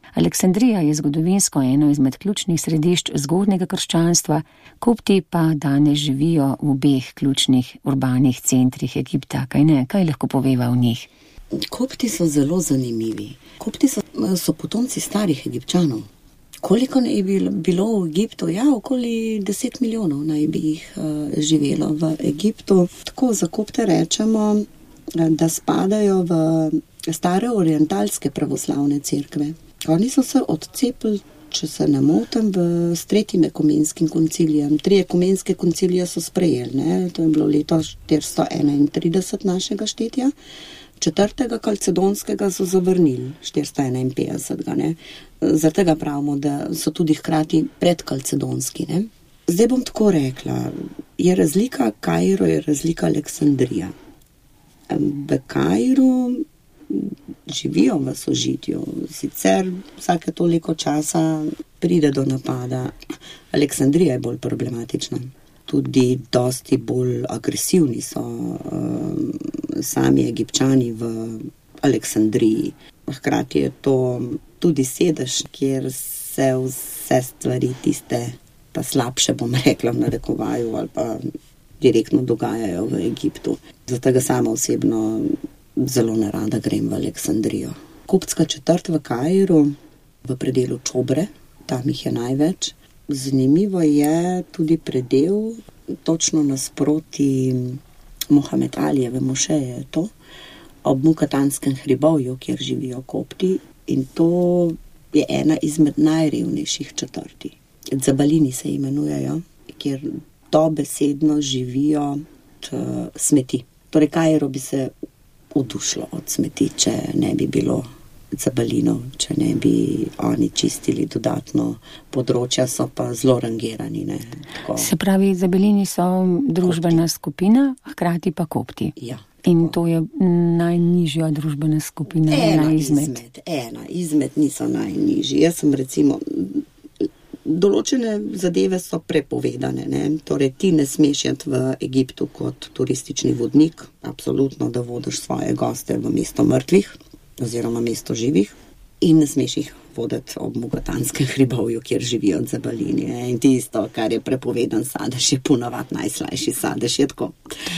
Aleksandrija je zgodovinsko eno izmed ključnih središč zgodnjega krščanstva, Kopti pa danes živijo v obeh ključnih urbanih centrih Egipta. Kaj ne? Kaj lahko poveva o njih? Kopti so zelo zanimivi. Kopti so, so potomci starih Egipčanov. Koliko naj bi bilo v Egiptu? Ja, okoli deset milijonov naj bi jih uh, živelo v Egiptu. Tako za Kopte rečemo, da spadajo v stare orientalske pravoslavne cerkve. Oni so se odcepili, če se ne motim, v s tretjim ekumenskim koncilijem. Tri ekumenske koncilije so sprejeli, ne? To je bilo leto štiristo enaintrideset našega štetja. Četrtega kalcedonskega so zavrnili, štiristo enainpetdesetega, ne. Zaradi tega pravimo, da so tudi hkrati predkalcedonski, ne. Zdaj bom tako rekla, je razlika Kairo, je razlika Aleksandrija. V Kairu živijo v sožitju, sicer vsake toliko časa pride do napada. Aleksandrija je bolj problematična. Tudi dosti bolj agresivni so um, sami Egipčani v Aleksandriji. Hkrati je to tudi sedež, kjer se vse stvari tiste, pa slabše bom rekla v narekovaju, ali pa direktno dogajajo v Egiptu. Zato ga sama osebno zelo nerada grem v Aleksandrijo. Koptska četrt v Kairu, v predelu Čobre, tam jih je največ. Zanimivo je tudi predel, točno nasproti Mohamed Alijeve mošeje je to, ob Mukatanskem hribovju, kjer živijo Kopti, in to je ena izmed najrevnejših četrti. Zabalini se imenujejo, kjer dobesedno živijo t, smeti. Torej, Kairo bi se udušilo od smeti, če ne bi bilo Zabalinov, če ne bi oni čistili dodatno področja, so pa zelo rangirani. Ne? Tako. Se pravi, Zabalini so družbena Kopti. Skupina, hkrati pa Kopti. Ja. In to je najnižja družbena skupina, ena, ena izmed. izmed. Ena izmed niso najnižji. Jaz sem recimo, določene zadeve so prepovedane, ne? Torej ti ne smeš iti v Egiptu kot turistični vodnik, absolutno, da vodiš svoje goste v mesto mrtvih, oziroma mesto živih, in ne smeš jih voditi ob Mukatanskem hribovju, kjer živijo Zabalini. In tisto, kar je prepovedan sadež, je ponavadi najslajši sadež. Je tako.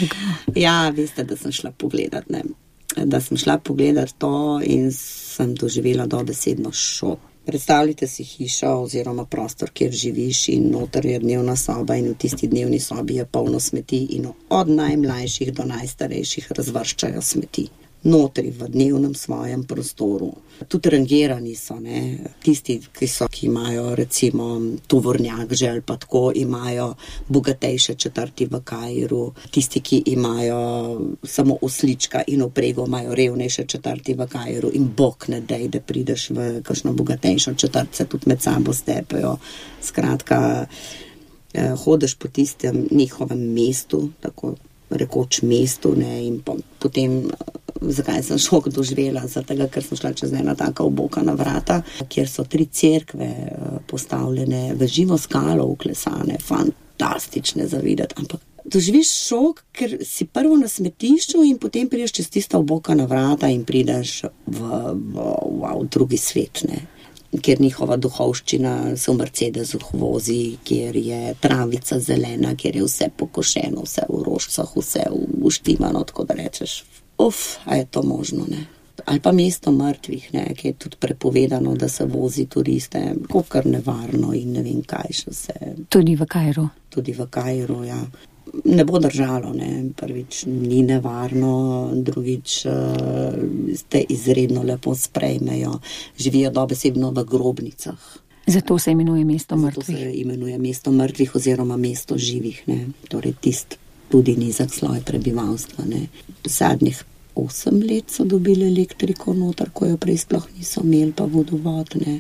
Ja, veste, da sem šla pogledat, ne. Da sem šla pogledat to in sem doživela dobesedno šok. Predstavljite si hišo oziroma prostor, kjer živiš, in noter je dnevna soba in v tisti dnevni sobi je polno smeti in od najmlajših do najstarejših razvrščajo smeti. Notri v dnevnem svojem prostoru. Tudi rangirani so, ne, tisti, ki so, ki imajo recimo tovornjak že ali pa tako, imajo bogatejše četrti v Kairu, tisti, ki imajo samo oslička in oprego, imajo revnejše četrti v Kairu, in bog ne dej, da prideš v kakšno bogatejšo četrt, se tudi med sabo stepejo. Skratka, eh, hodeš po tistem njihovem mestu, tako rekoč mestu, ne, in po, potem zakaj sem šok doživela, zato ker sem šla čez ena taka obokana vrata, kjer so tri cerkve postavljene v živo skalo uklesane, fantastične za videti, ampak doživiš šok, ker si prvo na smetišču in potem prideš čez tista obokana vrata in prideš v, v, v, v drugi svet, ne. Kjer njihova duhovščina se v Mercedesu vozi, kjer je travica zelena, kjer je vse pokošeno, vse v rožcah, vse uštimano, tako da rečeš, uf, a je to možno, ne. Ali pa mesto mrtvih, ne, ki je tudi prepovedano, da se vozi turiste, kar nevarno in ne vem kaj še vse. Tudi v Kairu. Tudi v Kairu, ja. Ne bo držalo, ne. Prvič ni nevarno, drugič uh, te izredno lepo sprejmejo. Živijo dobesedno v grobnicah. Zato se imenuje mesto mrtvih. Zato se imenuje mesto mrtvih oziroma mesto živih, ne. Torej tist tudi nizak sloj prebivalstva, ne. Zadnjih osem let so dobili elektriko noter, ko jo prej sploh niso imeli, pa vodovod, ne.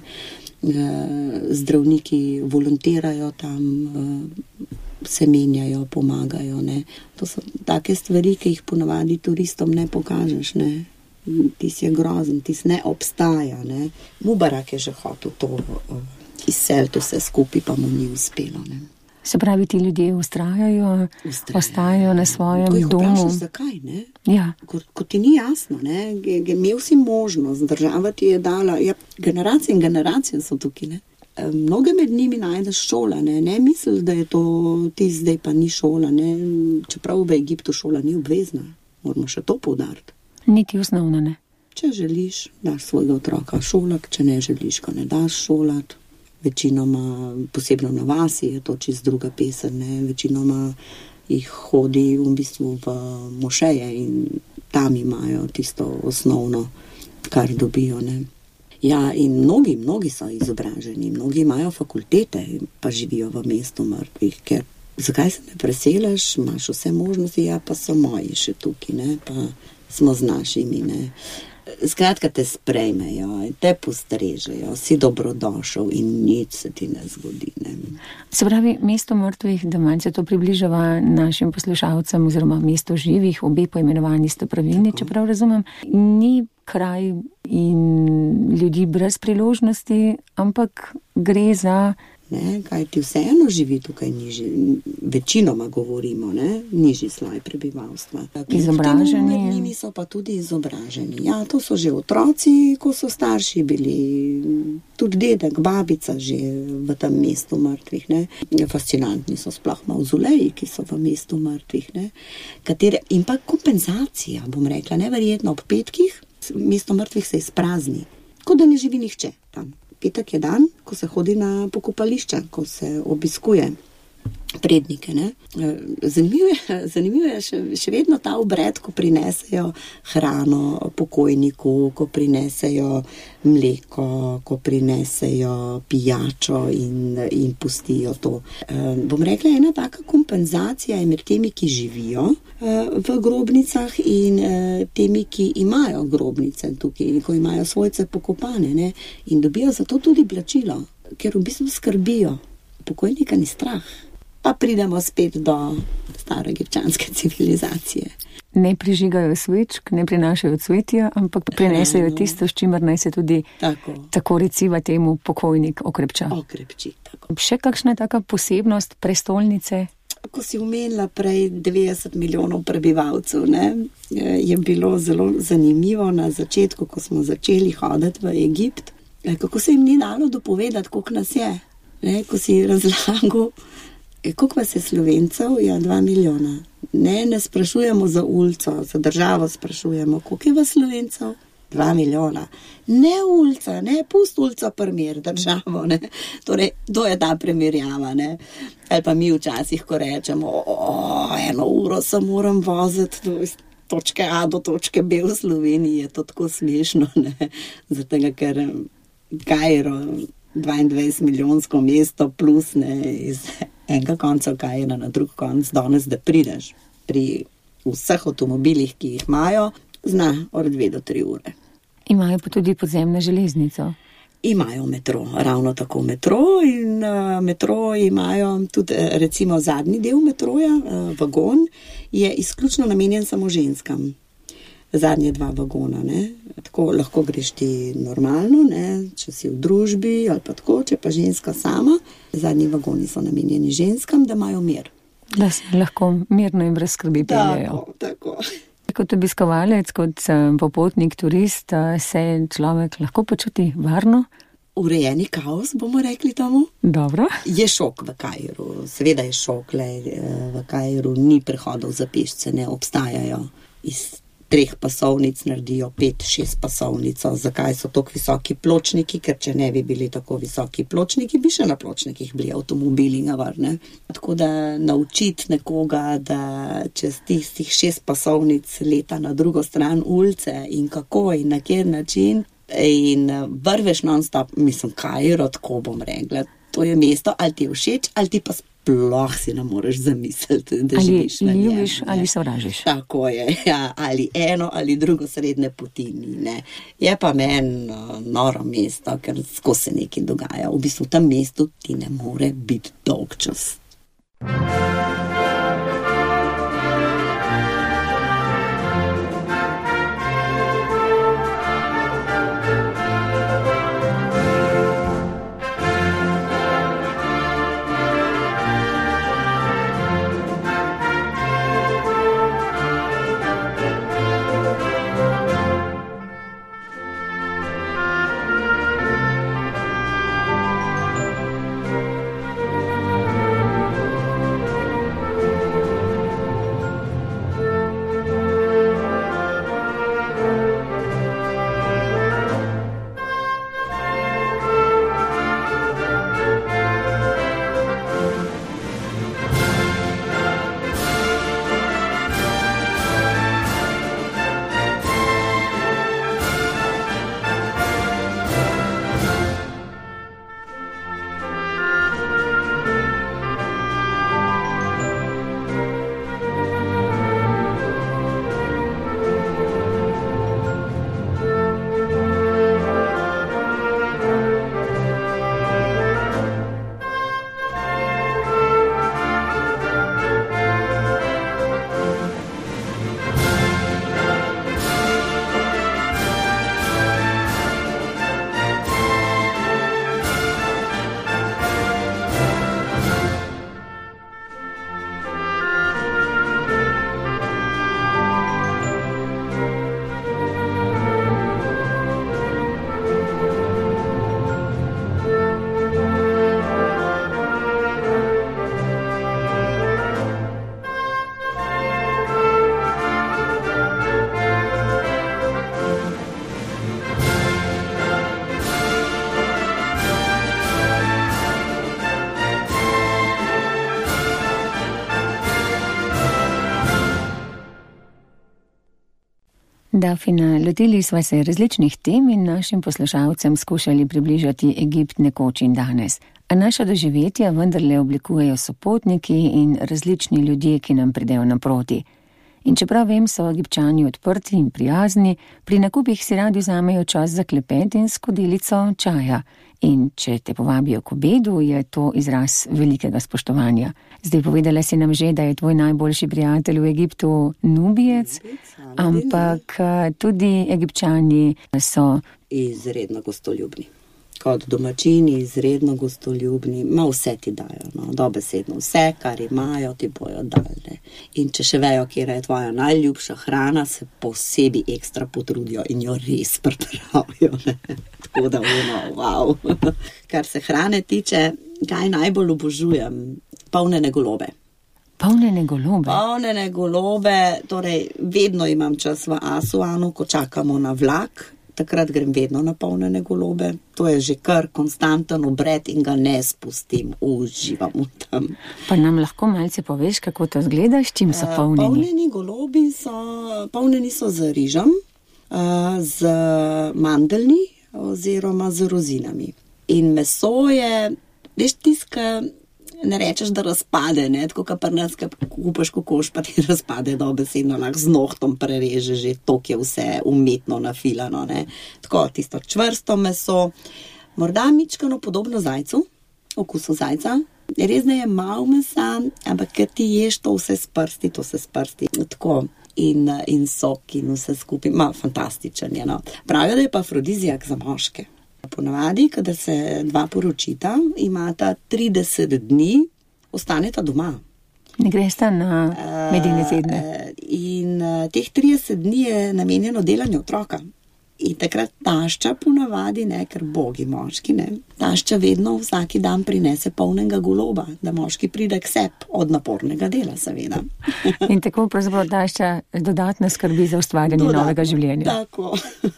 Zdravniki volontirajo tam, se menjajo, pomagajo, ne. To so take stvari, ki jih ponavadi turistom ne pokažeš, ne. Tis je grozen, tis ne obstaja, ne. Mubarak je že hotel to izseliti vse skupaj, pa mu ni uspelo, ne. Se pravi, ti ljudje ustrajajo, Ustrajajo. ostajajo na svojem Ko jih domu. vprašaš, zakaj, ne? Ja. Ko, ko ti ni jasno, ne? Ge- ge- Imel si možnost, država ti je dala, ja, generacije in generacije so tukaj, ne? E, Mnoge med njimi najdeš šola, ne, ne misli, da je to ti zdaj pa ni šola, ne, čeprav v Egiptu šola ni obvezna, moramo še to poudariti. Niti osnovno ne. Če želiš, daš svojega otroka šolat, če ne želiš, ga ne daš šolat. Večinoma, posebno na vasi, je to čist druga pesem, ne, večinoma jih hodi v bistvu v mošeje in tam imajo tisto osnovno, kar dobijo, ne. Ja, in mnogi, mnogi so izobraženi, mnogi imajo fakultete, pa živijo v mestu mrtvih, ker zakaj se ne preseliš, imaš vse možnosti, ja, pa so moji še tukaj, ne, pa smo z našimi, ne. Skratka, te sprejmejo, te postrežejo, si dobrodošel in nič se ti ne zgodi, ne. Se pravi, mesto mrtvih, da malce to približava našim poslušalcem oziroma mesto živih, obe poimenovani sta pravilni, čeprav razumem, ni kraj in ljudi brez priložnosti, ampak gre za... Ne, kaj ti vseeno živi tukaj nižji, večinoma govorimo, ne, nižji sloj prebivalstva. Izobraženi. Med njimi so pa tudi izobraženi. Ja, to so že otroci, ko so starši bili, tudi dedek, babica že v tem mestu mrtvih, ne. Fascinantni so sploh mavzoleji, ki so v mestu mrtvih, ne. Katere, in pa kompenzacija, bom rekla, neverjetno, ob petkih mesto mrtvih se izprazni, kot da ne živi nihče tam. Petek je dan, ko se hodi na pokopališča, ko se obiskuje prednike, ne. Zanimivo je, zanimivo je še, še vedno ta obred, ko prinesejo hrano pokojniku, ko prinesejo mleko, ko prinesejo pijačo in, in pustijo to. E, bom rekla, ena taka kompenzacija je med temi, ki živijo e, v grobnicah in e, temi, ki imajo grobnice tukaj, ko imajo svojce pokopane, ne, in dobijo za to tudi plačilo, ker v bistvu skrbijo. Pokojnika ni strah. Pa pridemo spet do staroegipčanske civilizacije. Ne prižigajo svečk, ne prinašajo cvetja, ampak prinesejo Hrano. tisto, s čimer naj se tudi Tako. tako reciva temu pokojnik okrepča. Okrepči, tako. Še kakšna taka posebnost prestolnice? Ko si omenila prej devetdeset milijonov prebivalcev, ne, je bilo zelo zanimivo na začetku, ko smo začeli hoditi v Egipt, kako se jim ni dalo dopovedati, koliko nas je. Ne, ko si razlagal, koliko vas je Slovencev? Ja, dva milijona. Ne, ne sprašujemo za ulico, za državo sprašujemo, koliko je vas Slovencev? Dva milijona. Ne ulica, ne, pust ulico primer, državo, ne. Torej, to je ta primerjava, ne. Ali pa mi včasih, ko rečemo, o, eno uro se moram voziti do točke A do točke B v Sloveniji, je to tako smešno, ne. Zato, ker Kairo, dvaindvajset milijonsko mesto plus, ne, iz enega konca Kaira na drug konc, danes, da prideš pri vseh avtomobilih, ki jih imajo, zna od dve do tri ure. Imajo pa tudi podzemno železnico. Imajo metro, ravno tako metro in uh, metro imajo tudi, recimo zadnji del metroja, uh, vagon, je izključno namenjen samo ženskam. Zadnje dva vagona, ne. Tako lahko greš ti normalno, ne, če si v družbi ali pa tako, če pa ženska sama. Zadnji vagoni so namenjeni ženskam, da imajo mir. Da se lahko mirno in brez skrbi peljejo. Tako, tako. Kot obiskovalec, kot popotnik, turist, se človek lahko počuti varno? Urejeni kaos, bomo rekli temu. Dobro. Je šok v Kairu, seveda je šok, le v Kairu ni prehodov za pešce, ne obstajajo. Iz treh pasovnic naredijo pet, šest pasovnico. Zakaj so tako visoki pločniki? Ker če ne bi bili tako visoki pločniki, bi še na pločnikih bili avtomobili navarne. Tako da naučiti nekoga, da čez tistih šest pasovnic leta na drugo stran ulice in kako in na kjer način in vrveš non-stop, mislim, Kairo, tako bom rekla. To je mesto, ali ti je všeč, ali ti pa sploh si ne moreš zamisliti, da ali živiš na njem. Ali ljubiš, ali sovražiš. Tako je, ja, ali eno, ali drugo srednje poti ni, ne. Je pa meni noro mesto, ker skozi se nekaj dogaja. V bistvu v tem mestu ti ne more biti dolg čas. Dafina, lotili sva se različnih tem in našim poslušalcem skušali približati Egipt nekoč in danes. A naša doživetja vendarle oblikujejo sopotniki in različni ljudje, ki nam pridejo naproti. In čeprav vem, so Egipčani odprti in prijazni, pri nakupih si radi vzamejo čas za klepet in skodelico čaja. In če te povabijo k obedu, je to izraz velikega spoštovanja. Zdaj povedala si nam že, da je tvoj najboljši prijatelj v Egiptu Nubijec, ampak tudi Egipčani so izredno gostoljubni. Kot domačini, izredno gostoljubni, ma vse ti dajo, no, dobesedno vse, kar imajo, ti bojo dali. In če še vejo, kjer je tvoja najljubša hrana, se posebej ekstra potrudijo in jo res pripravijo. Tako da ono, wow. Kar se hrane tiče, kaj najbolj obožujem? Polnjene golobe. Polnjene golobe? Polnjene golobe, torej vedno imam čas v Asuanu, ko čakamo na vlak. Takrat grem vedno na polnjene golobe. To je že kar konstanten obred in ga ne spustim, uživam v tem. Pa nam lahko malce poveš, kako to zgleda, s čim so polnjeni? Polnjeni golobi so, polnjeni so z rižem, z mandeljni oziroma z rozinami. In meso je, veš, tiska, ne rečeš, da razpade, ne, tako ka pri nas, ko kupaš kokoš, pa ti razpade dobesedno, lahko z nohtom prereže, že tok je vse umetno nafilano, ne. Tako, tisto čvrsto meso, morda mičkano podobno zajcu, okusu zajca. Res ne je malo mesa, ampak ker ti ješ to vse s prsti, to se s prsti, tako, in, in sok in vse skupaj, ma, fantastičen je, no. Pravijo, da je pa afrodizijak za moške. Ponavadi, kadar se dva poročita, imata trideset dni, ostaneta doma. Ne gresta na medine tedne. Uh, in uh, teh trideset dni je namenjeno delanju otroka. In takrat tašča ponavadi, ne, ker bogi moški, ne, tašča vedno vsaki dan prinese polnega goloba, da moški pride k sebi od napornega dela, seveda. In tako pravzaprav tašča dodatno skrbi za ustvarjanje Dodatno, novega življenja. Tako.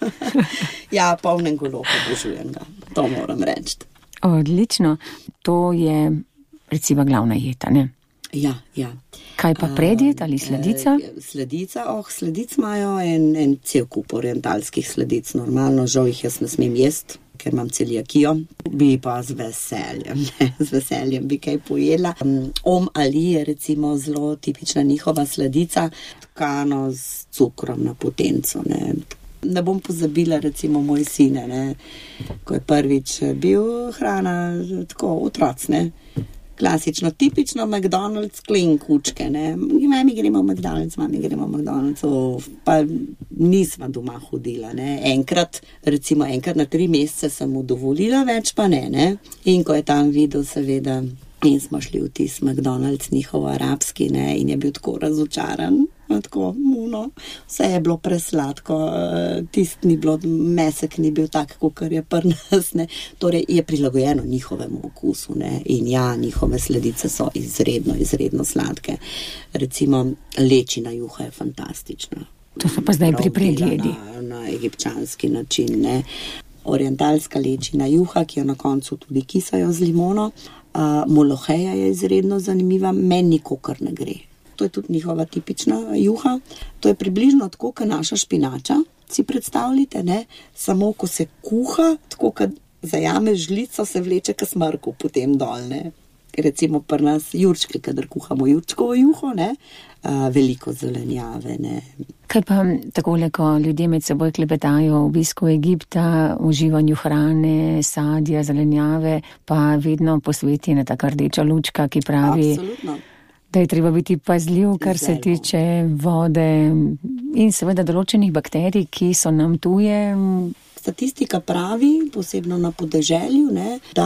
Ja, polnen golob obožujem ga, to moram reči. Odlično. To je recimo glavna jeta, ne? Ja, ja. Kaj pa predjed ali sledica? Uh, sledica, oh, sledic imajo en, en cel kup orientalskih sledic. Normalno, žal jih jaz ne smem jest, ker imam celiakijo. Bi pa z veseljem, ne, z veseljem bi kaj pojedla. Um, om ali je recimo zelo tipična njihova sledica, tkano z cukrom na potenco, ne. Ne bom pozabila recimo moj sine, ne, ko je prvič bil hrana, tako otroc, ne. Klasično, tipično McDonald's clean kučke, ne. Mami gremo v McDonald's, mami gremo v McDonald's, oh, pa nisva doma hodila, ne. Enkrat, recimo enkrat na tri mesece sem mu dovolila, več pa ne, ne. In ko je tam videl, seveda, in smo šli v tis McDonald's, njihov arabski, ne, in je bil tako razočaran. Tako, no, vse je bilo presladko, tist ni bilo, mesek ni bil tak, kakor je pri nas, ne. Torej je prilagojeno njihovemu okusu, ne. In ja, njihove sledice so izredno, izredno sladke. Recimo lečina juha je fantastična. To so pa zdaj pri predjedi. Na, na egipčanski način, ne. Orientalska lečina juha, ki jo na koncu tudi kisajo z limono. Uh, moloheja je izredno zanimiva, meni nikokar ne gre. To je tudi njihova tipična juha. To je približno tako, kot naša špinača, si predstavljate, ne? Samo ko se kuha, tako kot zajame žlico, se vleče k smrku potem dol, ne? Recimo pri nas jurčke, kadar kuhamo jurčkovo juho, ne? Uh, veliko zelenjave, ne? Kaj pa takole, ko ljudje med seboj klepetajo o obisku Egipta, uživanju hrane, sadja, zelenjave, pa vedno posveti na taka rdeča lučka, ki pravi... Absolutno. Da je treba biti pazljiv, kar se tiče vode in seveda določenih bakterij, ki so nam tuje. Statistika pravi, posebno na podeželju, ne, da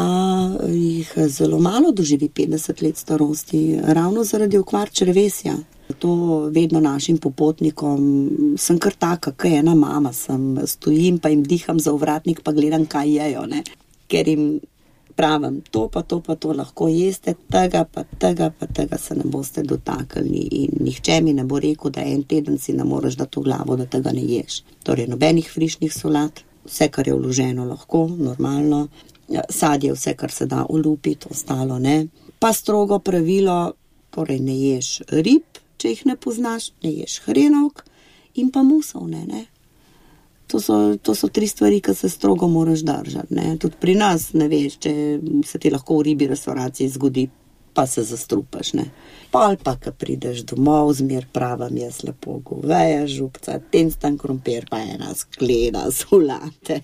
jih zelo malo doživi petdeset let starosti, ravno zaradi okvar črevesja. To vedno našim popotnikom, sem kar taka, kaj ena mama, sem stojim, pa jim diham za ovratnik, pa gledam, kaj jejo, ne, ker jim pravim, to pa to pa to lahko jeste, tega pa tega pa tega se ne boste dotaknili in nihče mi ne bo rekel, da en teden si ne moreš dati v glavo, da tega ne ješ. Torej, nobenih frišnih solat, vse, kar je vloženo lahko, normalno, sadje, vse, kar se da olupiti, ostalo ne. Pa strogo pravilo, torej ne ješ rib, če jih ne poznaš, ne ješ hrenovk in pa musov, ne, ne. To so, to so tri stvari, ki se strogo moraš držati, ne. Tudi pri nas, ne veš, če se ti lahko v ribi restauraciji zgodi, pa se zastrupaš, ne. Pol pa, ko prideš domov, zmer pravam jaz lepo goveja, župca, tenstan krompir, pa ena skleda solate.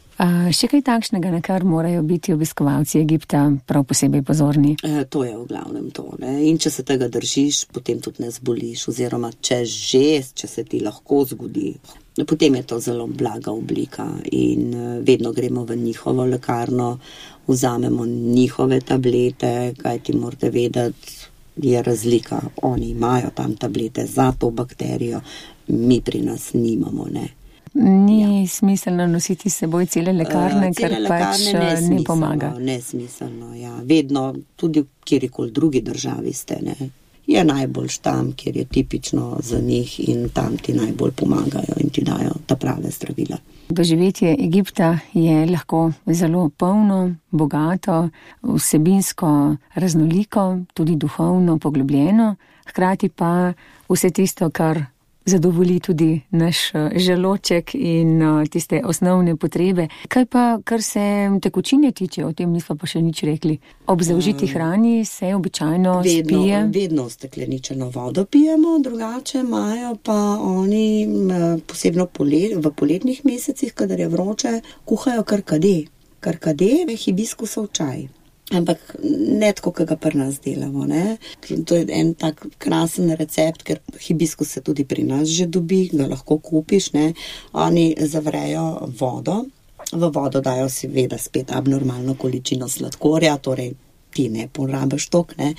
A še kaj takšnega, na kar morajo biti obiskovalci Egipta prav posebej pozorni? E, to je v glavnem to, ne. In če se tega držiš, potem tudi ne zboliš, oziroma če že, če se ti lahko zgodi, potem je to zelo blaga oblika in vedno gremo v njihovo lekarno, vzamemo njihove tablete, kaj ti morate vedeti, je razlika. Oni imajo tam tablete za to bakterijo, mi pri nas nimamo, ne. Ni ja. smiselno nositi s seboj cele lekarne, uh, ker pač ne, ne pomaga. Nesmiselno, ja. Vedno, tudi kjerikoli drugi državi ste, ne. Je najbolj tam, kjer je tipično za njih in tam ti najbolj pomagajo in ti dajo ta prave zdravila. Doživetje Egipta je lahko zelo polno, bogato, vsebinsko raznoliko, tudi duhovno poglobljeno, hkrati pa vse tisto, kar zadovolji tudi naš želoček in tiste osnovne potrebe. Kaj pa, kar se tekočine tiče, o tem nismo pa še nič rekli. Ob zaužiti hrani se običajno vedno, spije? Vedno stekleničeno vodo pijemo, drugače imajo pa oni posebno polet, v poletnih mesecih, kadar je vroče, kuhajo karkade. Karkade je hibiskusov čaj. Ampak ne tako, kot ga pri nas delamo, ne. To je en tak krasen recept, ker hibiskus se tudi pri nas že dobi, ga lahko kupiš, ne. Oni zavrejo vodo, v vodo dajo seveda spet abnormalno količino sladkorja, torej ti ne porabiš tok, ne.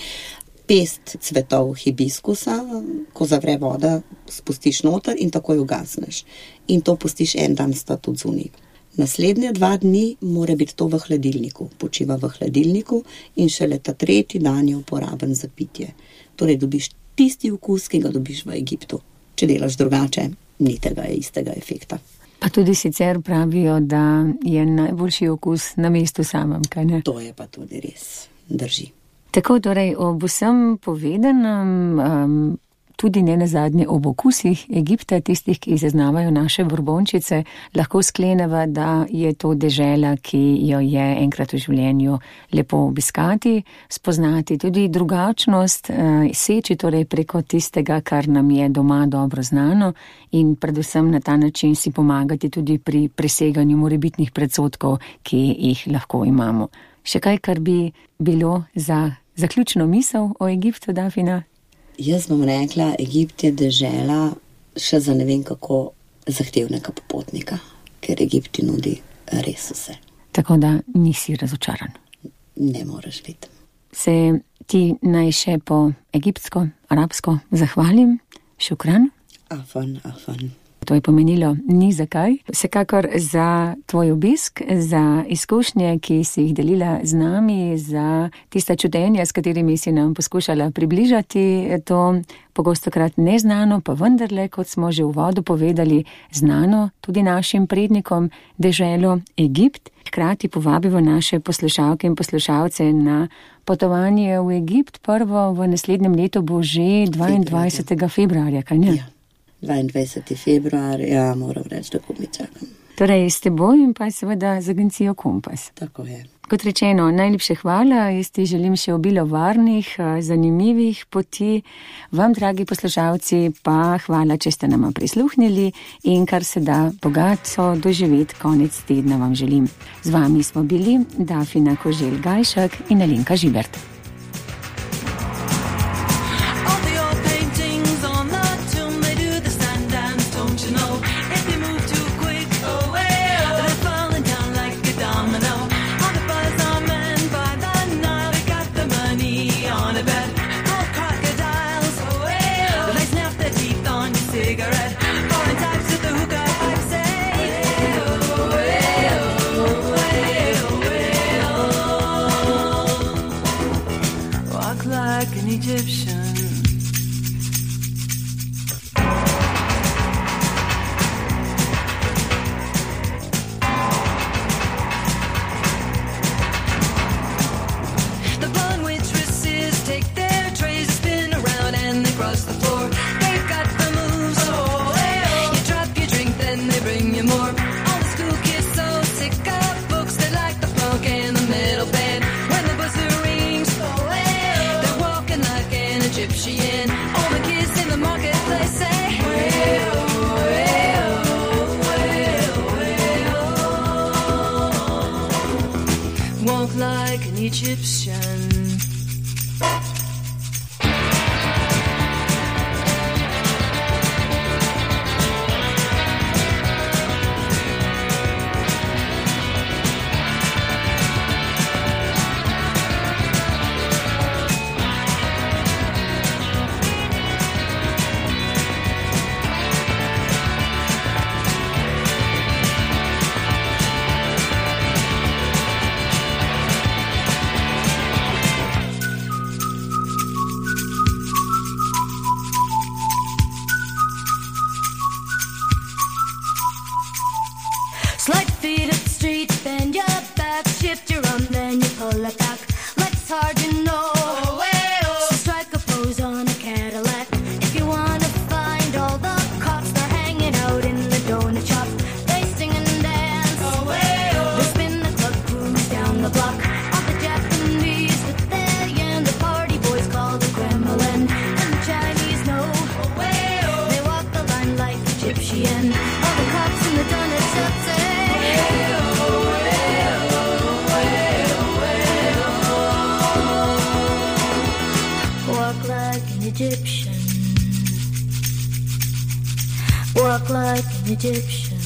Pest cvetov hibiskusa, ko zavre voda, spustiš noter in takoj ugasneš. In to pustiš en dan sta tudi zunaj. Naslednje dva dni mora biti to v hladilniku, počiva v hladilniku in šele ta tretji dan je uporaben za pitje. Torej dobiš tisti okus, ki ga dobiš v Egiptu. Če delaš drugače, ni tega istega efekta. Pa tudi sicer pravijo, da je najboljši okus na mestu samem, kaj ne? To je pa tudi res, drži. Tako torej ob vsem povedanem, um, tudi ne nazadnje ob okusih Egipta, tistih, ki zaznavajo naše borbončice, lahko skleneva, da je to dežela, ki jo je enkrat v življenju lepo obiskati, spoznati tudi drugačnost, seči torej preko tistega, kar nam je doma dobro znano in predvsem na ta način si pomagati tudi pri preseganju morebitnih predsodkov, ki jih lahko imamo. Še kaj, kar bi bilo za zaključno misel o Egiptu, Dafina? Jaz bom rekla, Egipt je dežela še za ne vem kako zahtevnega popotnika, ker Egipt ti nudi res vse. Tako da nisi razočaran. Ne moreš biti. Se ti naj še po egiptsko, arabsko zahvalim. Šukran. Afan, afan. To je pomenilo ni zakaj. Vsekakor za tvoj obisk, za izkušnje, ki si jih delila z nami, za tista čutenja, s katerimi si nam poskušala približati to pogostokrat neznano, pa vendarle, kot smo že v uvodu povedali, znano tudi našim prednikom deželo Egipt. Hkrati povabimo naše poslušalke in poslušalce na potovanje v Egipt. Prvo v naslednjem letu bo že dvaindvajsetega februarja, kaj ne? Ja. dvaindvajsetega februarja, ja, moram reči, da komaj čakam. Torej, s teboj in pa seveda z agencijo Kompas. Tako je. Kot rečeno, najlepše hvala, jaz ti želim še obilo varnih, zanimivih poti. Vam, dragi poslušalci, pa hvala, če ste nama prisluhnili in kar se da bogato doživeti konec tedna vam želim. Z vami smo bili Dafina Koželj-Gajšek in Alenka Žibert. bring you more. All the school kids so sick of books, they like the funk and the metal band. When the buzzer rings, oh, well, they're walking like an Egyptian. All the kids in the marketplace say, well, well, well, well. Walk like an Egyptian. Slide feet up the street, bend your back, shift your arm, then you pull it back. Legs hard, you know. Oh, hey, oh. So strike a pose on a Cadillac. If you wanna find all the cops, they're hanging out in the donut shop. They sing and dance. Oh, hey, oh. They spin the club cruise down the block. All the Japanese with their yen, the party boys call the Kremlin. And the Chinese know. Oh, hey, oh. They walk the line like Egyptian. All the cops in the donut shop say, Egyptian. Walk like an Egyptian.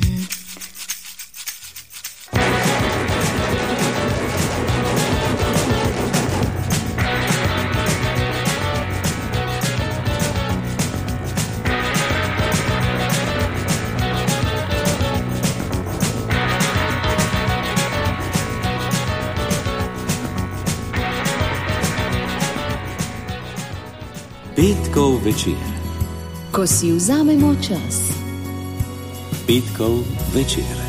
Petkov večer. Ko si vzamemo čas. Petkov večer.